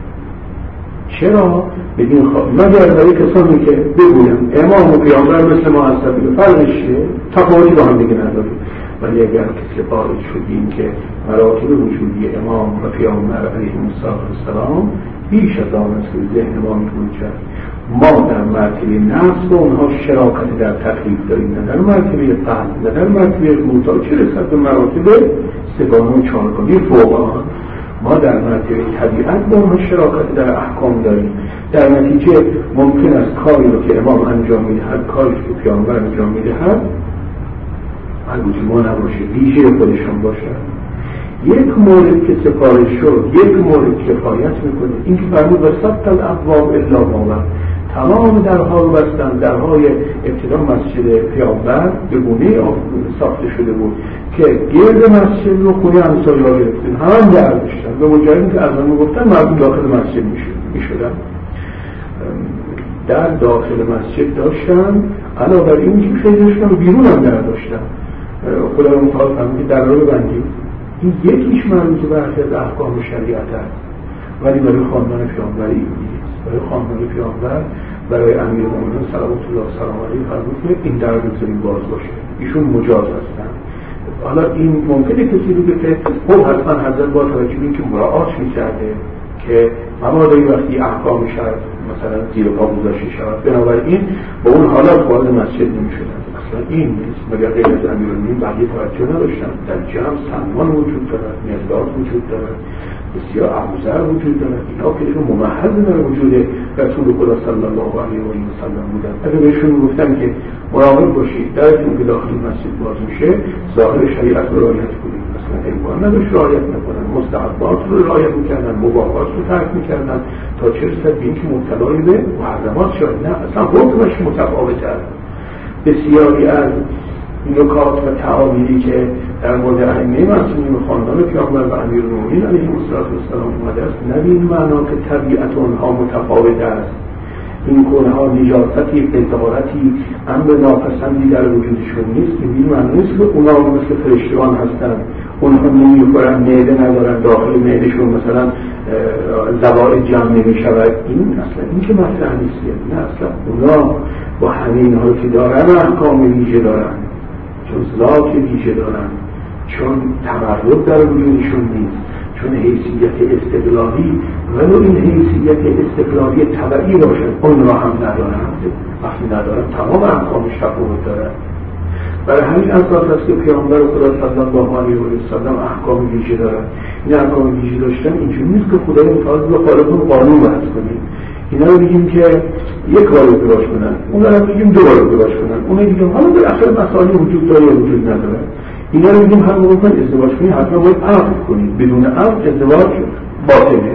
چرا؟ بگیم خب مگر برای کسانی که بگویم امام و پیامبر مثل ما هستند، فرقش چیه؟ تفاوتی با هم دیگه نداریم. ولی اگر کسی خارج شدیم که مراتب وجودی امام و پیامبر علیهم السلام بیش از آن است که ذهن ما میتونه کرد، ما در مرتبه نفس و اونها شراکت در تکلیف داریم، نه در مرتبه قلب، نه در مرتبه موتا، چه رسد به مراتب سگانه و چهارگانه فوق آن. ما در مرتبه طبیعت با اونها شراکت در احکام داریم. در نتیجه ممکن است کاری رو که امام انجام میدهد، کاری که پیامبر انجام میدهد مربوط ما نباشه، ویژه خودشان باشد. یک مورد که سفارش شد، یک مورد کفایت میکنه. این که فرمود وسط الابواب الا ما، تمام درها رو بستن. درهای ابتدا مسجد پیامبر به گونه ساخته شده بود که گرد مسجد رو خونه همسایه‌ها گرفتن، همه در داشتن. به مجرد که از آن گفتن مردم داخل مسجد میشدن. در داخل مسجد داشتن، علاوه بر این که خیلی داشتن و بیرون هم در داشتن. خدا متعال فرمود که در رو ببندید. این یکیش مربوط به برخی از احکام شریعت است، ولی برای خاندان پیامبر این نیست. برای خاندان پیامبر، برای امیرالمومنین صلوات الله سلام علیه فرمود که این در بذاریم باز باشه. ایشون مجاز هستن. حالا این ممکنه کسی بگه که خب حتما حضرت با توجه به اینکه مراعات می‌کرده که مبادا وقتی احکام شرع مثلا زیر پا گذاشته شود، بنابراین با اون حالات وارد مسجد نمی‌شدن. اصلا این نیست. مگر غیر از امیرالمومنین بقیه توجه نداشتن. در جمع سلمان وجود دارد، مقداد وجود دارد، بسیار ابوذر وجود دارد. اینا که ممحض در وجود رسول خدا صلی الله علیه و سلم بودن. اگه بهشون گفتن که مراقب باشید درتون که داخل مسجد باز میشه، ظاهر شریعت رو رعایت کنید. اصلا امکان نداشت رعایت نکنن. مستحبات رو رعایت میکردن، مباحات رو ترک میکردن، تا چه رسد به اینکه مبتلای به محرمات شد. نه، اصلا حکمش متفاوت است. بسیاری از نکات و تعابیری که در مورد ائمه معصومین و خاندان پیامبر و امیرالمومنین علیهم السلام اومده است، نه به این معنا که طبیعت آنها متفاوت است. این کونها نجاستی، قذارتی، امر ناپسندی در وجودشون نیست. این معنی نیست که اونا مثل فرشتگان هستند، اونها نمیخورن، معده ندارن، داخل معدهشون مثلا زوائد جمع نمیشود. این اصلا این که مطرح نیست. نه، اصلا اونا با همه اینها که دارن احکام ویژه دارن، چون ذات ویژه دارن، چون تمرد در وجودشون نیست، چون حیثیت استقلالی، ولو این حیثیت استقلالی تبعی باشد اون را هم ندارند. وقتی ندارن تمام احکامش تفاوت دارن. برای همین اساس است که پیامبر خدا صلی الله علیه و سلم احکام ویژه دارن. این احکام ویژه داشتن اینجوری نیست که خدای متعال به خالقون قانون وضع کنیم. اینا رو بگیم که یک بار ازدواج کنن، اونا رو بگیم دو بار ازدواج کنن، اونا بگیم حالا بالاخره مسائل وجود داره یا وجود نداره. اینا رو بگیم هر موقع کن ازدواج کنی حتما باید عقد کنید، بدون عقد ازدواج باطله.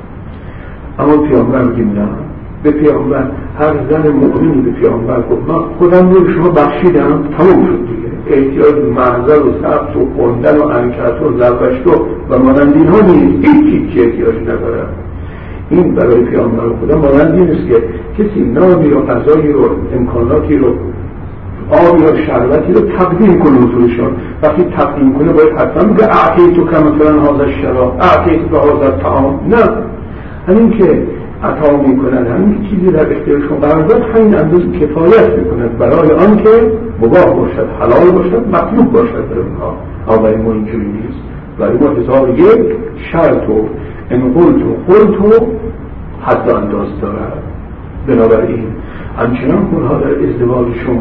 اما پیامبر بگیم نه. به پیامبر، هر زن مؤمنی به پیامبر گفت من خودم رو به شما بخشیدم، تمام شد دیگه. احتیاج به محضر و ثبت و خوندن و انکت و زربشت و مانند اینها نیست. هیچ احتیاج نداره. این برای پیامبر خدا مانند این است که کسی نامی رو، غذایی رو، امکاناتی رو، آبی یا شربتی رو تقدیم کنه حضورشان. وقتی تقدیم کنه باید حتما بگه اعطیتو که مثلا هذا الشراب، اعطیتو که هذا الطعام. نه، همین که عطا میکنن، همین چیزی در اختیارشون قرار داد، همین اندازه کفایت میکنند برای آن که مباح باشد، حلال باشد، مطلوب باشد در اونها. برای ما اینجوری نیست. برای ما 1001 شرط و ان قلت حد انداز دارد. بنابراین همچنان که اونها در ازدواجشون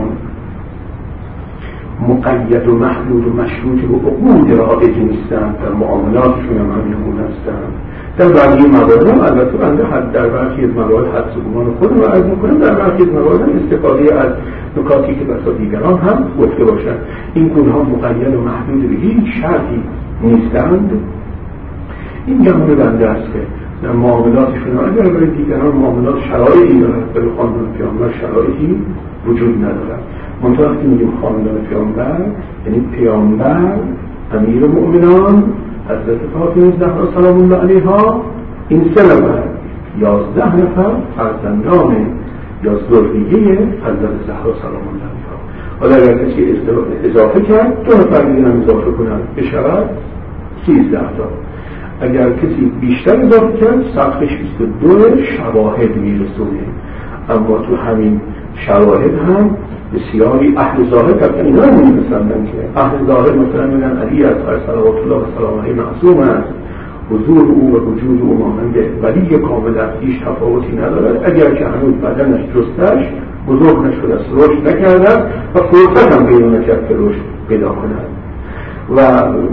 مقید و محدود و مشروط و عقود رایج نیستند، در معاملاتشون هم همینمون هستند. در برخی موارد هم البته بنده حد در برخی از موارد حدس و گمان خودم رو عرض می‌کنم، در برخی از موارد استفاده از نکاتی که بسا دیگران هم گفته باشند. این گونه‌ها مقید و محدود به هیچ شرطی نیستند. این گمان بنده است که در معاملاتشون اگر برای دیگران معاملات شرایطی دارد، برای خاندان پیامبر شرایطی وجود ندارد. منطقه وقتی میگیم خاندان پیامبر یعنی پیامبر، امیر مؤمنان حضرت فاطمه زهرا سلام الله علیها این 3 نفر 11 نفر فرزندان یا ذریه حضرت زهرا سلام الله علیها. حالا اگر کسی اضافه کرد 2 نفر دیگه هم اضافه کنن بشود 13 تا. اگر کسی بیشتر اضافه کرد سقفش 22 شواهد میرسونه. اما تو همین شواهد هم بسیاری اهل ظاهر که اینا رو نمی‌پسندن که اهل ظاهر مثلا میگن علی اصغر صلوات الله و سلام علیه معصوم است، حضور او و وجود او مانند ولی کامل است، هیچ تفاوتی ندارد، اگر که هنوز بدنش جستش بزرگ نشده است، رشد نکرده و فرصت هم پیدا نکرد که رشد پیدا کند. و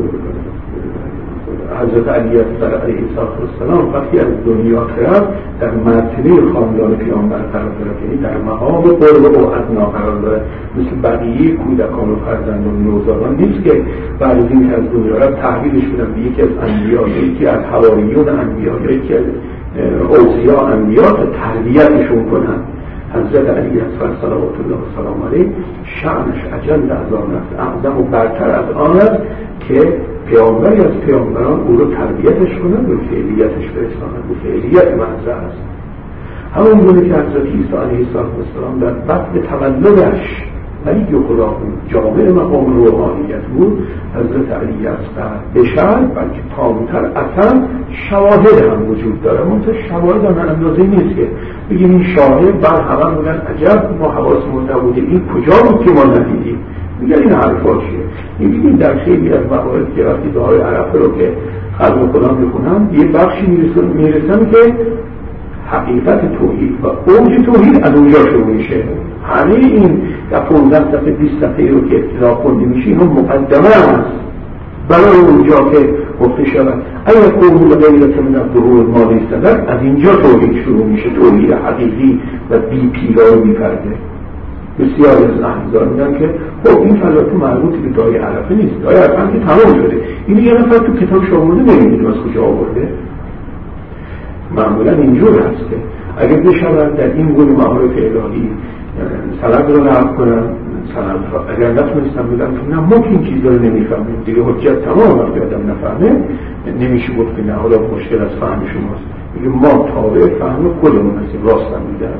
حضرت علی اصغر علیه السلام وقتی از دنیا رفت در مرتبه خاندان پیامبر قرار دارد، یعنی در مقام قرب و ادنا قرار دارد، مثل بقیه کودکان و فرزندان نوزادان نیست که بعد از این که از دنیا رفت تحویلش بدن به یکی از انبیا، یکی از حواریون انبیا، یکی از اوصیا انبیا تا تربیتشون کنن. حضرت علی اصغر صلوات الله و سلام علیه شأنش اجل از آن است، اعظم و برتر از آن است که پیامبری از پیامبران او رو تربیتش کنند و فعلیتش برسانند. و فعلیت محض است. همون گونه که حضرت عیسی علیه السلام در بطن تولدش ولی خدا بود، جامع مقام روحانیت بود، حضرت علی اصغر بشر بلکه تامتر اصلا شواهد هم وجود داره. منتها شواهد هم اندازه نیست که بگیم این شاهد بعد همه بودن عجب ما حواسمون نبوده این کجا بود که ما ندیدیم. میگن این حرفا چیه؟ میبینیم در خیلی از موارد که وقتی دعای عرفه رو که خلق خدا میخونن یه بخشی میرسن که حقیقت توحید و اوج توحید از اونجا شروع میشه. همه این 15 صفحه 20 صفحه رو که ابتدا خونده میشه اینو مقدمه است برای اونجا که گفته شود اگر قومون غیرت من الظهور ما نیستن، از اینجا توحید شروع میشه، توحید حقیقی و بی پیرا و بی پرده. بسیاری از احزار میگن که خب این فلات مربوطی به دعای عرفه نیست، دعای عرفه هم که تمام شده، این یه نفر تو کتابش آورده نمیدونیم از کجا آورده. معمولا اینجور هست که اگر بشود در این گونه معارف الهی سند رو نقل کنن، سند را اگر نتونستم بگم که نه ما که این چیزا رو نمیفهمیم دیگه حجت تمام وقتی آدم نفهمه نمیشه گفت که نه حالا مشکل از فهم شماست، میگه ما تابع فهم خودمون هستیم، راستم میدم.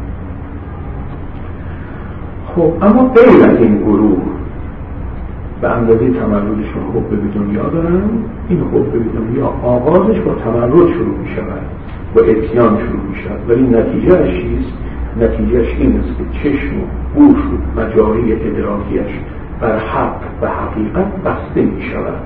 خب اما غیر از این گروه به اندازه تمردشون حب به دنیا دارن، این حب به دنیا آغازش با تمرد شروع می شود، با اتیان شروع می شود، ولی نتیجهش چیست؟ نتیجهش این است که چشم و گوش و مجاری ادراکیش بر حق و حقیقت بسته می شود،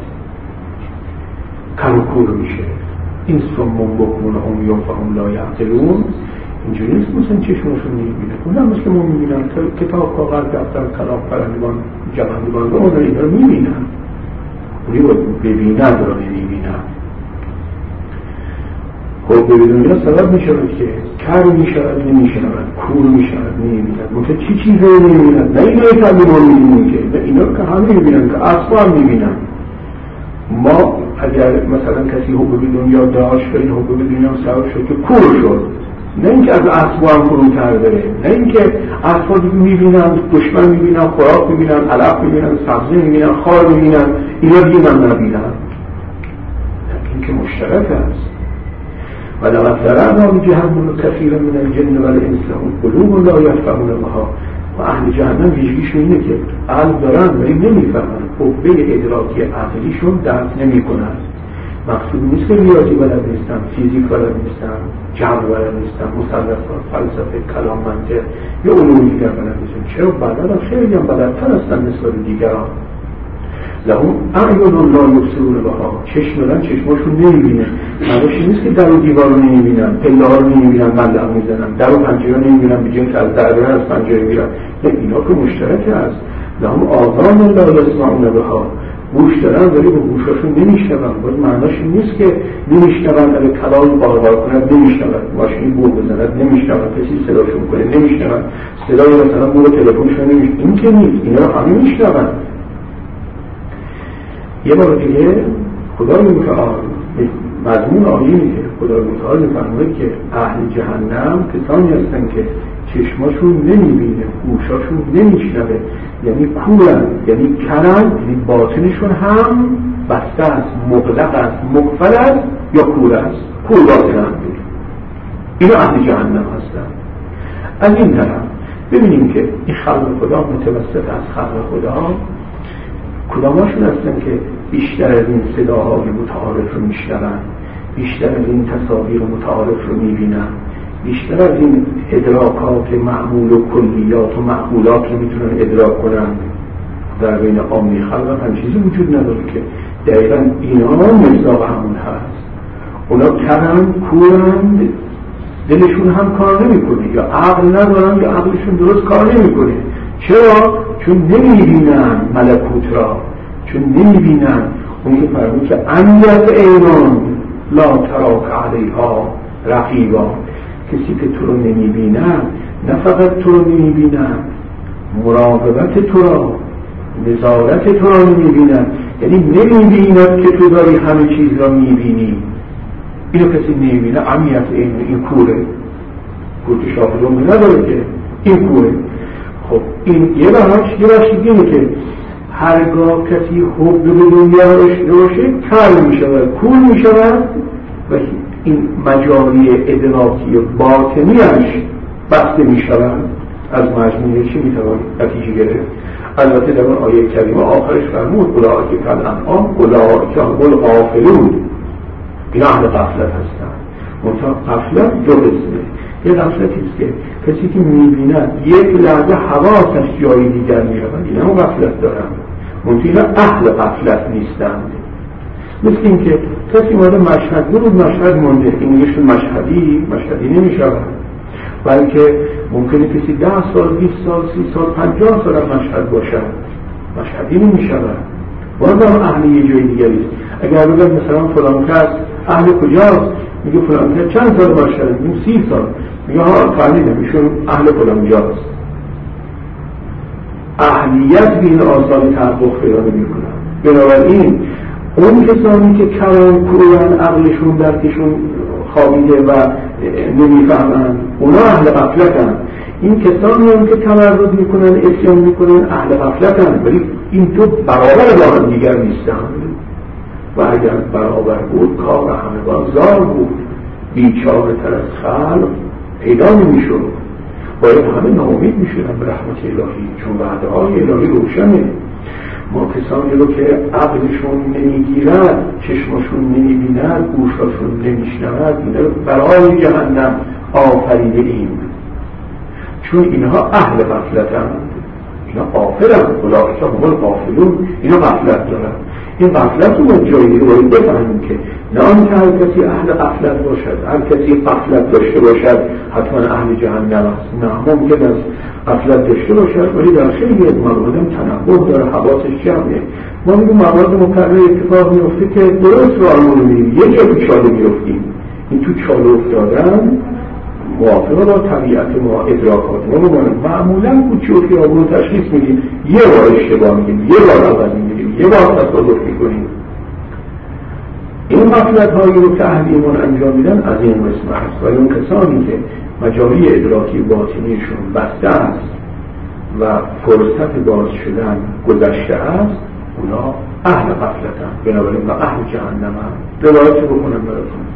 کنکور می شود. این سمون بکمون عمیون فهم لا یعقلون اینجوری نیست مثلا چشمشون نمیبینه، اونم مثل ما میبینن کتاب کاغذ دفتر کلام پرندگان جوندگان رو اون اینا رو میبینن، اونی رو ببینن رو نمیبینن. خب به دنیا سبب میشود که کر میشود نمیشود، کور میشود نمیبیند، منطقه چی چیزی رو نمیبیند، نه اینا رو که ما میبینیم که نه اینا رو که همه میبینن که اصلا هم میبینن. ما اگر مثلا کسی حب به دنیا داشت و این حب به دنیا سبب شد که کور شد، نه اینکه از اصلا هم فروتر بره، نه اینکه اصلا میبینن دشمن میبینن، خوراک میبینن، علف میبینن، سبزی میبینن، خار میبینن، اینا دیگه من نبینن. این که مشترک است. و لقد ذرأنا لجهنم کثیرا من الجن والانس لهم قلوب لا یفقهون بها. و اهل جهنم ویژگیشون اینه که قلب دارن ولی نمیفهمن، قوه ادراکی عقلیشون درک نمیکنن. مقصود نیست که ریاضی بلد نیستن، فیزیک بلد نیستن، جبر بلد نیستن، مثلثات، فلسفه، کلام، منطق یا علوم دیگر بلد نیستن. چرا بلدن؟ خیلی هم بلدتر هستن نسبت به دیگران. لهم اعین لا یبصرون بها، چشم دارن چشماشون نمیبینه. معنیش نیست که در و دیوار رو نمیبینن، پله ها رو نمیبینن، ملق میزنن، در و پنجره نمیبینن، بجای که از در از پنجره میرن. اینا که مشترک است. لهم آذان لا یسمعون بها، گوش دارن ولی با گوشاشون نمیشنون. باید معناش این نیست که نمیشنون، اگه کلام باربار کند نمیشنون، ماشین بوق بزند نمیشنون، کسی صداشون کنه نمیشنون، صدای مثلا بوق تلفنشون نمیشنون. این که نیست، اینا رو همه میشنون. یه بار دیگه خدای متعال مضمون آیه میگه، خدای متعال میفرماید که اهل جهنم کسانی هستن که چشماشون نمیبینه، گوشاشون نمیشنوه، یعنی کورن، یعنی کرن، یعنی باطنشون هم بسته است، مغلق است، مقفل است یا کور است. کور باطنند. اینا اهل جهنم هستن. از این طرف ببینیم که این خلق خدا متوسط از خلق خدا کداماشون هستن که بیشتر از این صداهای متعارف رو میشنون، بیشتر از این تصاویر متعارف رو میبینن، بیشتر از این ادراکات معمول و کلیات و معقولات رو میتونن ادراک کنن. در بین عامی خلق هم چیزی وجود نداره که دقیقا اینا مصداق همون هست. اونا کرند، کورند، دلشون هم کار نمیکنه، یا عقل ندارن یا عقلشون درست کار نمیکنه. چرا؟ چون نمیبینن ملکوت را، چون نمیبینن اون که فرمود که امیت ایمان لا تراک علیها رقیبا. کسی که تو رو نمیبینن نه فقط تو رو نمیبینن، مراقبت تو را، نظارت تو را نمیبینن، یعنی نمیبیند که تو داری همه چیز را میبینی. اینو کسی نمیبینه. امیت این کوره، کورت شاهدون نداره که این کوره. خب این یه بخش دیگه که هرگاه کسی حب به دنیا داشته باشه کر میشود، کور میشود و این مجاری ادراکی باطنیش بسته میشود. از مجموعه چی میتوان نتیجه گرفت؟ البته در اون آیه کریمه آخرش فرمود اولئک کالانعام اولئک هم الغافلون. اینا اهل غفلت هستن. منتها غفلت دو قسمه. یه غفلتی است که کسی که میبیند یک لحظه حواسش جایی دیگر میرود، اینا هم غفلت دارن. منتها اینا اهل غفلت نیستند. مثل این که کسی مورد مشهد بود، مشهد مونده، این میگهشون مشهدی نمیشود، بلکه ممکنه کسی 10 سال 20 سال 30 سال 50 سال مشهد باشد، مشهدی نمیشود، بازم اهل یه جای دیگری است. اگر بگم مثلا فلان کس اهل کجاست، میگه فلان کس چند سال مشهد، میگه 30 سال، میگه ها فهمیدم ایشون اهل فلان جاست. اهلیت به این آثار تحقق پیدا نمی‌کنه. بنابراین اون کسانی که کران کورن، عقلشون درکشون خوابیده و نمیفهمن، اونا اهل غفلتن. این کسانی هم که تمرد میکنن، اسیان میکنن، اهل غفلتن. ولی این دو برابر با هم دیگر نیستن و اگر برابر بود کار همگان زار بود، بیچاره تر از خلق پیدا نمیشد. باید همه ناامید میشدن به رحمت الهی، چون وعده های الهی روشنه. ما کسانی رو که عقلشون نمیگیرد، چشمشون نمیبیند، گوششون نمیشنود، اینا رو برای جهنم آفریده ایم، چون اینها اهل غفلتند. اینا غافلند، اولئک هم الغافلون. اینا غفلت دارن. این غفلت رو جایی رو باید بفهمیم که نه آنکه هر کسی اهل غفلت باشد، هر کسی غفلت داشته باشد حتما اهل جهنم است. نه، ممکن است غفلت داشته باشد ولی در خیلی از موارد تنبه داره، حواسش جمعه. ما میگیم موارد مکرر اتفاق میفته که درست رو آنمون میریم، یه جا تو چاله میفتیم. این تو چاله افتادن موافقه با طبیعت ما، ادراکات ما معمولا کوچی و خیابون تشخیص میدیم، یه بار اشتباه میگیم، یه بار اول میگیم، یه بار تصادف میکنیم. این غفلت هایی رو که اهل ایمان انجام میدن از این قسم است. و اون کسانی که مجاری ادراکی باطنیشون بسته است و فرصت باز شدن گذشته است، اونا اهل غفلتن. بنابراین و اهل جهنم هم روایت بکنم براتون.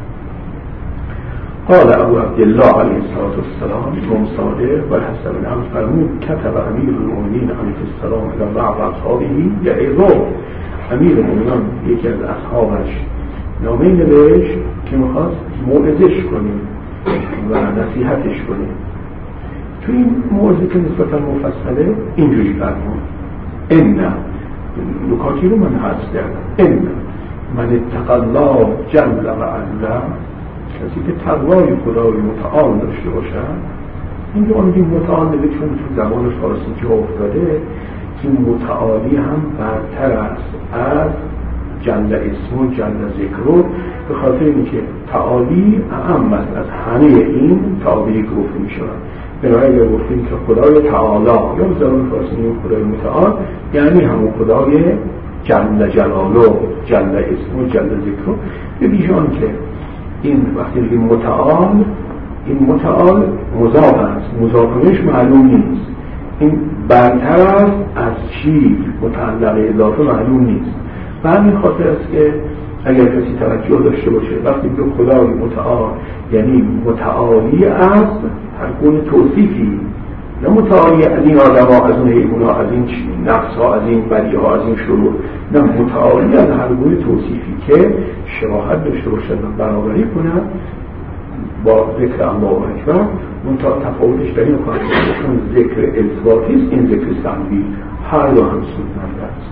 قال ابو عبدالله علیه السلام امام صادق و حسن بن عمرو فرمود کتب امیر المؤمنین علیه السلام الی بعض اصحابه یعظه. امیر المؤمنین یکی از اصحابش نامه نوشت که میخواست موعظش کنیم و نصیحتش کنیم. تو این موعظه که نسبتا مفصله اینجوری فرمود ان نکاتی رو من حذف کردم. ان من اتقی الله جل و علا، کسی که تقوای خدای متعال داشته باشد. اینجا ما میگیم متعال چون تو زبان فارسی جا افتاده، این متعالی هم برتر است از جل اسم و جل ذکر، به خاطر اینکه تعالی اعم است از همه این تعالی که گفته می شود. بنابراین اگر گفتیم که خدای تعالی یا زبان فارسی میگیم خدای متعال، یعنی همون خدای جل جلاله، جل اسم و جل ذکر. به بیشان که این وقتی بگیم متعال، این متعال مضاف است، مضافش معلوم نیست. این برتر است از چی؟ متعلق اضافه معلوم نیست. و همین خاطر است که اگر کسی توجه داشته باشه وقتی به خدای متعال یعنی متعالی از هر گونه توصیفی، نه متعالی از این آدم ها، از اون حیوان ها، از این نفس ها، از این بدی ها، از این شرور، نه متعالی از هر گونه توصیفی که شباهت داشته باشد و برابری کنند با ذکر الله اکبر. منتها تفاوتش در این کار چون ذکر اثباتی است، این ذکر سلبی، هر دو هم سودمند است.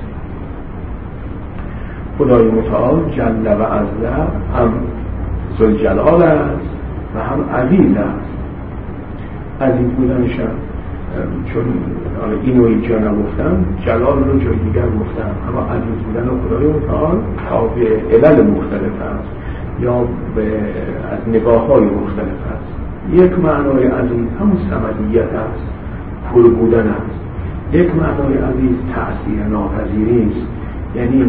خدای متعال جل و عز هم ذوالجلال است و هم عزیز است. عزیز بودنش هم چون اینو اینجا نگفتم، جلال رو جای دیگر گفتم، اما عزیز بودن خدای متعال تابع علل مختلف است یا از نگاه‌های مختلف است. یک معنای عزیز همون صمدیت است، پر بودن است. یک معنای عزیز تأثیر ناپذیری است، یعنی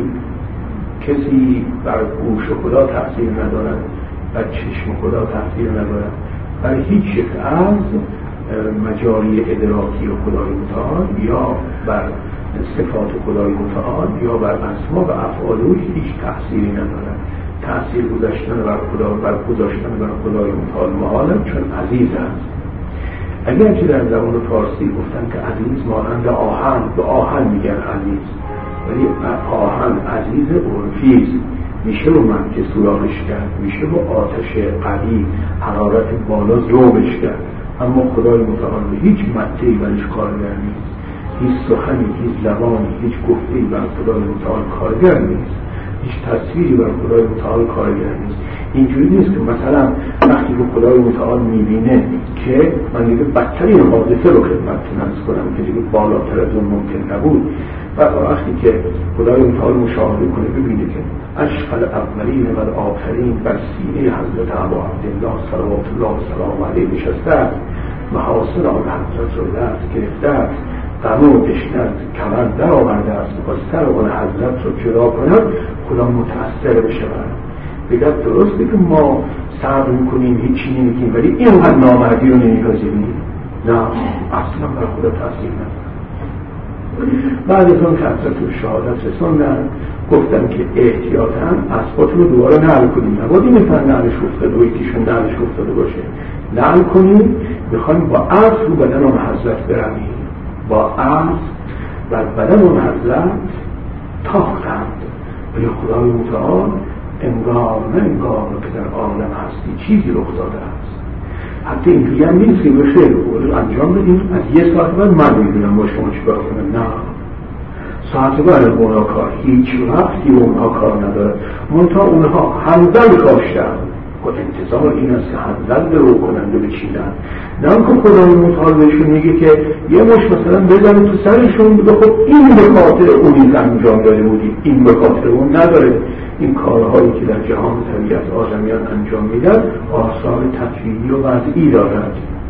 کسی بر گوش خدا تأثیر ندارد، بر چشم خدا تأثیر ندارد، بر هیچ یک از مجاری ادراکی خدای متعال یا بر صفات خدای متعال یا بر اسما و افعال او هیچ تأثیری ندارد. تأثیر گذاشتن بر خدا، بر گذاشتن بر خدای متعال محاله، چون عزیز است. اگر که در زبان فارسی گفتن که عزیز مانند آهن، به آهن میگن عزیز، ولی آهن عزیز عرفی است، میشه رو منکه سوراخش کرد، میشه با آتش قوی حرارت بالا ذوبش کرد، اما خدای متعال به هیچ مدهی برش کارگر نیست، هیچ سخنی، هیچ زبانی، هیچ گفته‌ای بر خدای متعال کارگر نیست، هیچ تصویری بر خدای متعال کارگر نیست. اینجوری نیست که مثلا وقتی که خدای متعال میبینه که من دیگه بدترین حادثه رو خدمتتون عرض کنم که دیگه بالاتر از اون ممکن نبود، و وقتی که خدای متعال مشاهده کنه ببینه که اشقل اولین و آخرین بر سینه حضرت ابا عبدالله صلوات الله و سلام علیه نشسته است، محاصر آن حضرت رو دست گرفته است، غم و تشنه کمر در آورده است و سر آن حضرت رو جدا کند، خدا متأثر بشه. بگه درسته که ما صبر میکنیم هیچی نمیگیم، ولی اینقدر نامردی رو نمیپذیریم، نه اصلا بر خدا تأثیر نداره. بعد از اون که حضرت رو شهادت رسوندن گفتن که احتیاطاً اسبات رو دوباره نعل کنیم، نباید این مثلا نعلش افتاده و یکیشون نعلش افتاده باشه، نعل کنیم، میخوایم با عرض رو بدن اون حضرت برمیم، با عرض بر بدن اون حضرت تاختند. ولی خدای متعال انگار نه انگار که در عالم هستی چیزی رخ داده است. حتی اینجوری هم نیست که به خیر انجام بدیم از یه ساعت بعد من میدونم با شما چیکار کنم، نه، ساعت بعد اونها کار هیچ وقتی اونها کار نداره، منتها اونها حنظل کاشتن و انتظار این است که حنظل رو کننده بچینن، نه که خدای متعال بهشون میگه که یه مش مثلا بزنه تو سرشون بگه خب این به خاطر اونی انجام داده بودی، این به خاطر اون نداره. این کارهایی که در جهان طبیعت آدمیان انجام میدن آثار تطبیقی و وضعی دارد،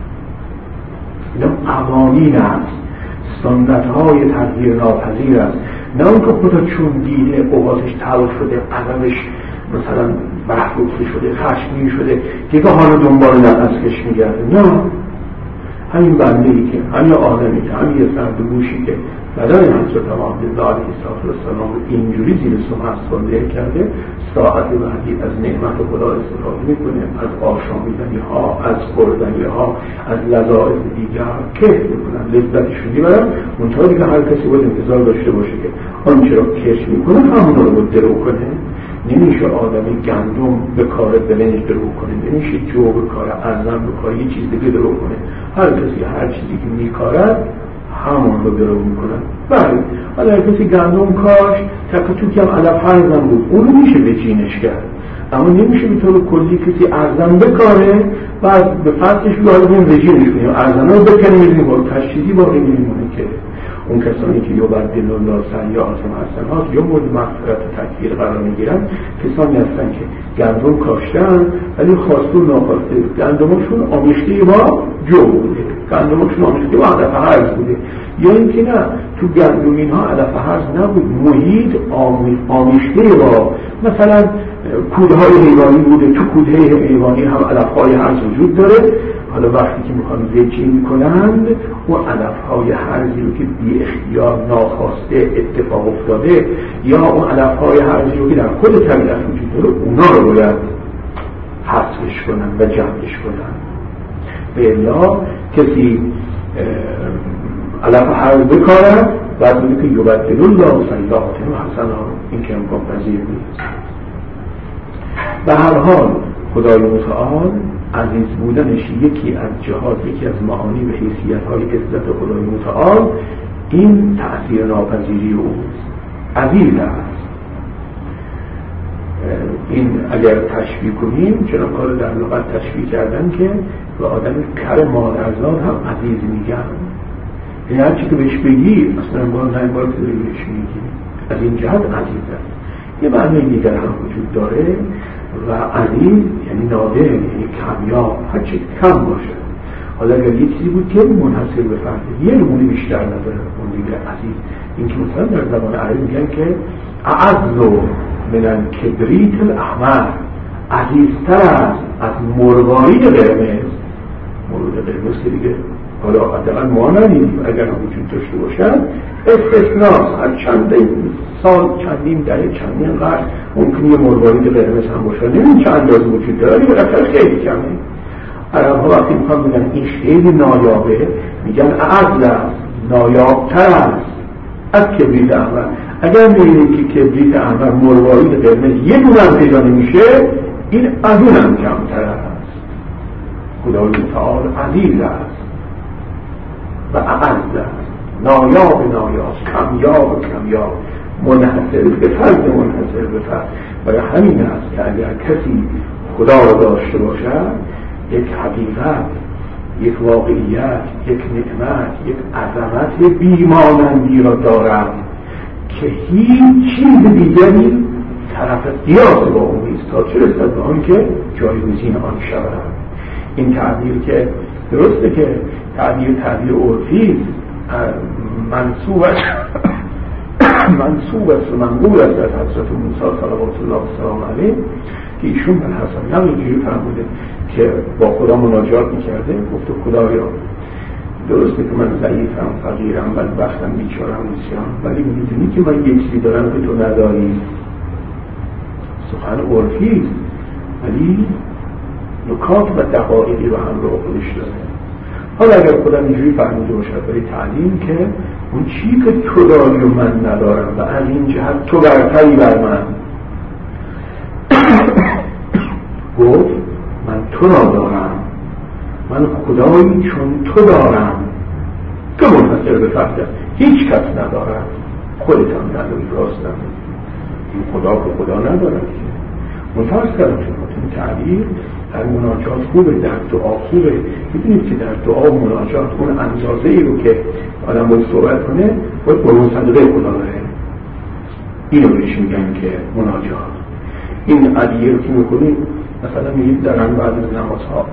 اینا قوانین است، سنت‌های تغییر ناپذیر است، نه اون که خدا چون دیده اوقاتش تلخ شده، قلبش مثلا برافروخته شده، خشمگین شده، دیگه حالا دنبال نفسش میگرده، نه، همین بنده‌ای که همین آدمی که همین یه سردگوشی که بدن حضرت عبدالله علیه السلام اینجوری زیر سمت سنده کرده، ساعت بعدی از نعمت خدا استفاده میکنه، از آشامیدنی ها، از خوردنی ها، از لذائذ دیگر کیف میکنن، لذتشون میبرن. منتها دیگه هر کسی باید انتظار داشته باشه که آنچه را کش میکنه همون رو باید درو کنه. نمیشه آدمی گندم به کار بلنج درو کنه، نمیشه جو به کار ارزن به کار یه چیز دیگه درو کنه. هر کسی هر چیزی که میکارد همون رو درو میکنن. بله، حالا هر کسی گندم کاش تکتوکی هم علف ارزن بود، اون رو میشه به جینش کرد، اما نمیشه به طور کلی کسی ارزن بکاره بعد به فصلش بیاریم به جینش کنیم، ارزن رو بکنیم با تشدیدی باقی میمونه که اون کسانی که یبدل الله سیئاتهم حسنات یا مورد مغفرت و تکفیر قرار میگیرن کسانی هستن که گندم کاشتن ولی خواسته و ناخواسته گندمشون آمیخته با جو بوده، گندمشون آمیخته با علف هرز بوده، یا اینکه نه تو گندم اینها علف هرز نبود، محیط آمیخته با مثلا کودهای حیوانی بوده، تو کوده حیوانی هم علفهای هرز وجود داره، حالا وقتی که میخوان ذکر میکنند و علفهای هرزی رو که بی اختیار ناخواسته اتفاق افتاده یا اون علفهای هرزی رو که در خود طبیعت وجود داره، اونا رو باید حذفش کنن و جمعش کنن. به الا کسی علف هرز بکارد بعد میگه که یبدل الله سیئاتهم حسنات، این که امکان پذیر نیست. به هر حال خدای متعال عزیز بودنش یکی از جهات، یکی از معانی و حیثیت‌های عزت خدای متعال این تأثیر ناپذیری اوست. عزیز است. این اگر تشبیه کنیم، چرا کار در لغت تشبیه کردن که به آدم کر مادرزاد هم عزیز میگن، این هرچی که بهش بگی اصلا باز نمیبار که داری بهش میگی، از این جهت عزیز است. یه معنی دیگر هم وجود داره و عزیز یعنی نادر، یعنی کمیاب، هرچی کم باشه. حالا اگر یه چیزی بود که منحصر به فرده یه نمونه بیشتر نداره اون دیگه عزیز. این که مثلا در زبان عربی میگن که اعز من الکبریت الاحمر، عزیزتر از مروارید قرمز. مروارید قرمز که دیگه حالا حداقل ما ندیدیم، اگر هم وجود داشته باشن استثناست، هر چند سال، چندین دهه، چندین قرن ممکن یه مروارید قرمز هم باشه، نمیم چه اندازه وجود داره، ولی بالاخره خیلی کمه. عرب ها وقتی میخوان میگن این خیلی نایابه، میگن اعز است، نایابتر از کبریت احمر. اگر میبینید که کبریت احمر مروارید قرمز یه دونه هم پیدا نمیشه، این از اون هم کمتر است. خدای متعال عزیز است و اعز است، نایاب کمیاب منحصر به فرد برای همین است که اگر کسی خدا را داشته باشد، یک حقیقت، یک واقعیت، یک نعمت، یک عظمت بیمانندی را دارد که هیچ چیز دیگری طرف قیاس با اون نیست تا چه رسد به آن که جایگزین آن شود. این تعبیر که درسته که تعبیر عرفی منصوب است و منقول است از حضرت موسی صلوات الله و سلام علیه که ایشون بر حسن نبودی فرموده که با خدا مناجات میکرده، گفت خدایا درسته که من ضعیفم، فقیرم، بدبختم، بیچارم، بسیارم، ولی میدونی که من یک چیزی دارم که تو نداری. سخن عرفی ولی نکات و دقایقی رو هم رو خودش داره. حالا اگر خدا اینجوری فرموده باشد برای تعلیم که اون چی که تو داری و من ندارم و از این جهت تو برتری بر من، گفت من تو را دارم، من خدایی چون تو دارم که منحصر به فرده، هیچ کس ندارم، خودتان نداری، راستم این خدا که خدا ندارم که مترس کردم این تعبیر در مناجات خوبه، در دعا خوبه. میدونید که در دعا و مناجات اون اندازه ای رو که آدم باید صحبت کنه باید برون صدقه خدا داره. اینو بهش میگن که مناجات. این عدیه رو که میکنید مثلا میگید در بعد از نمازها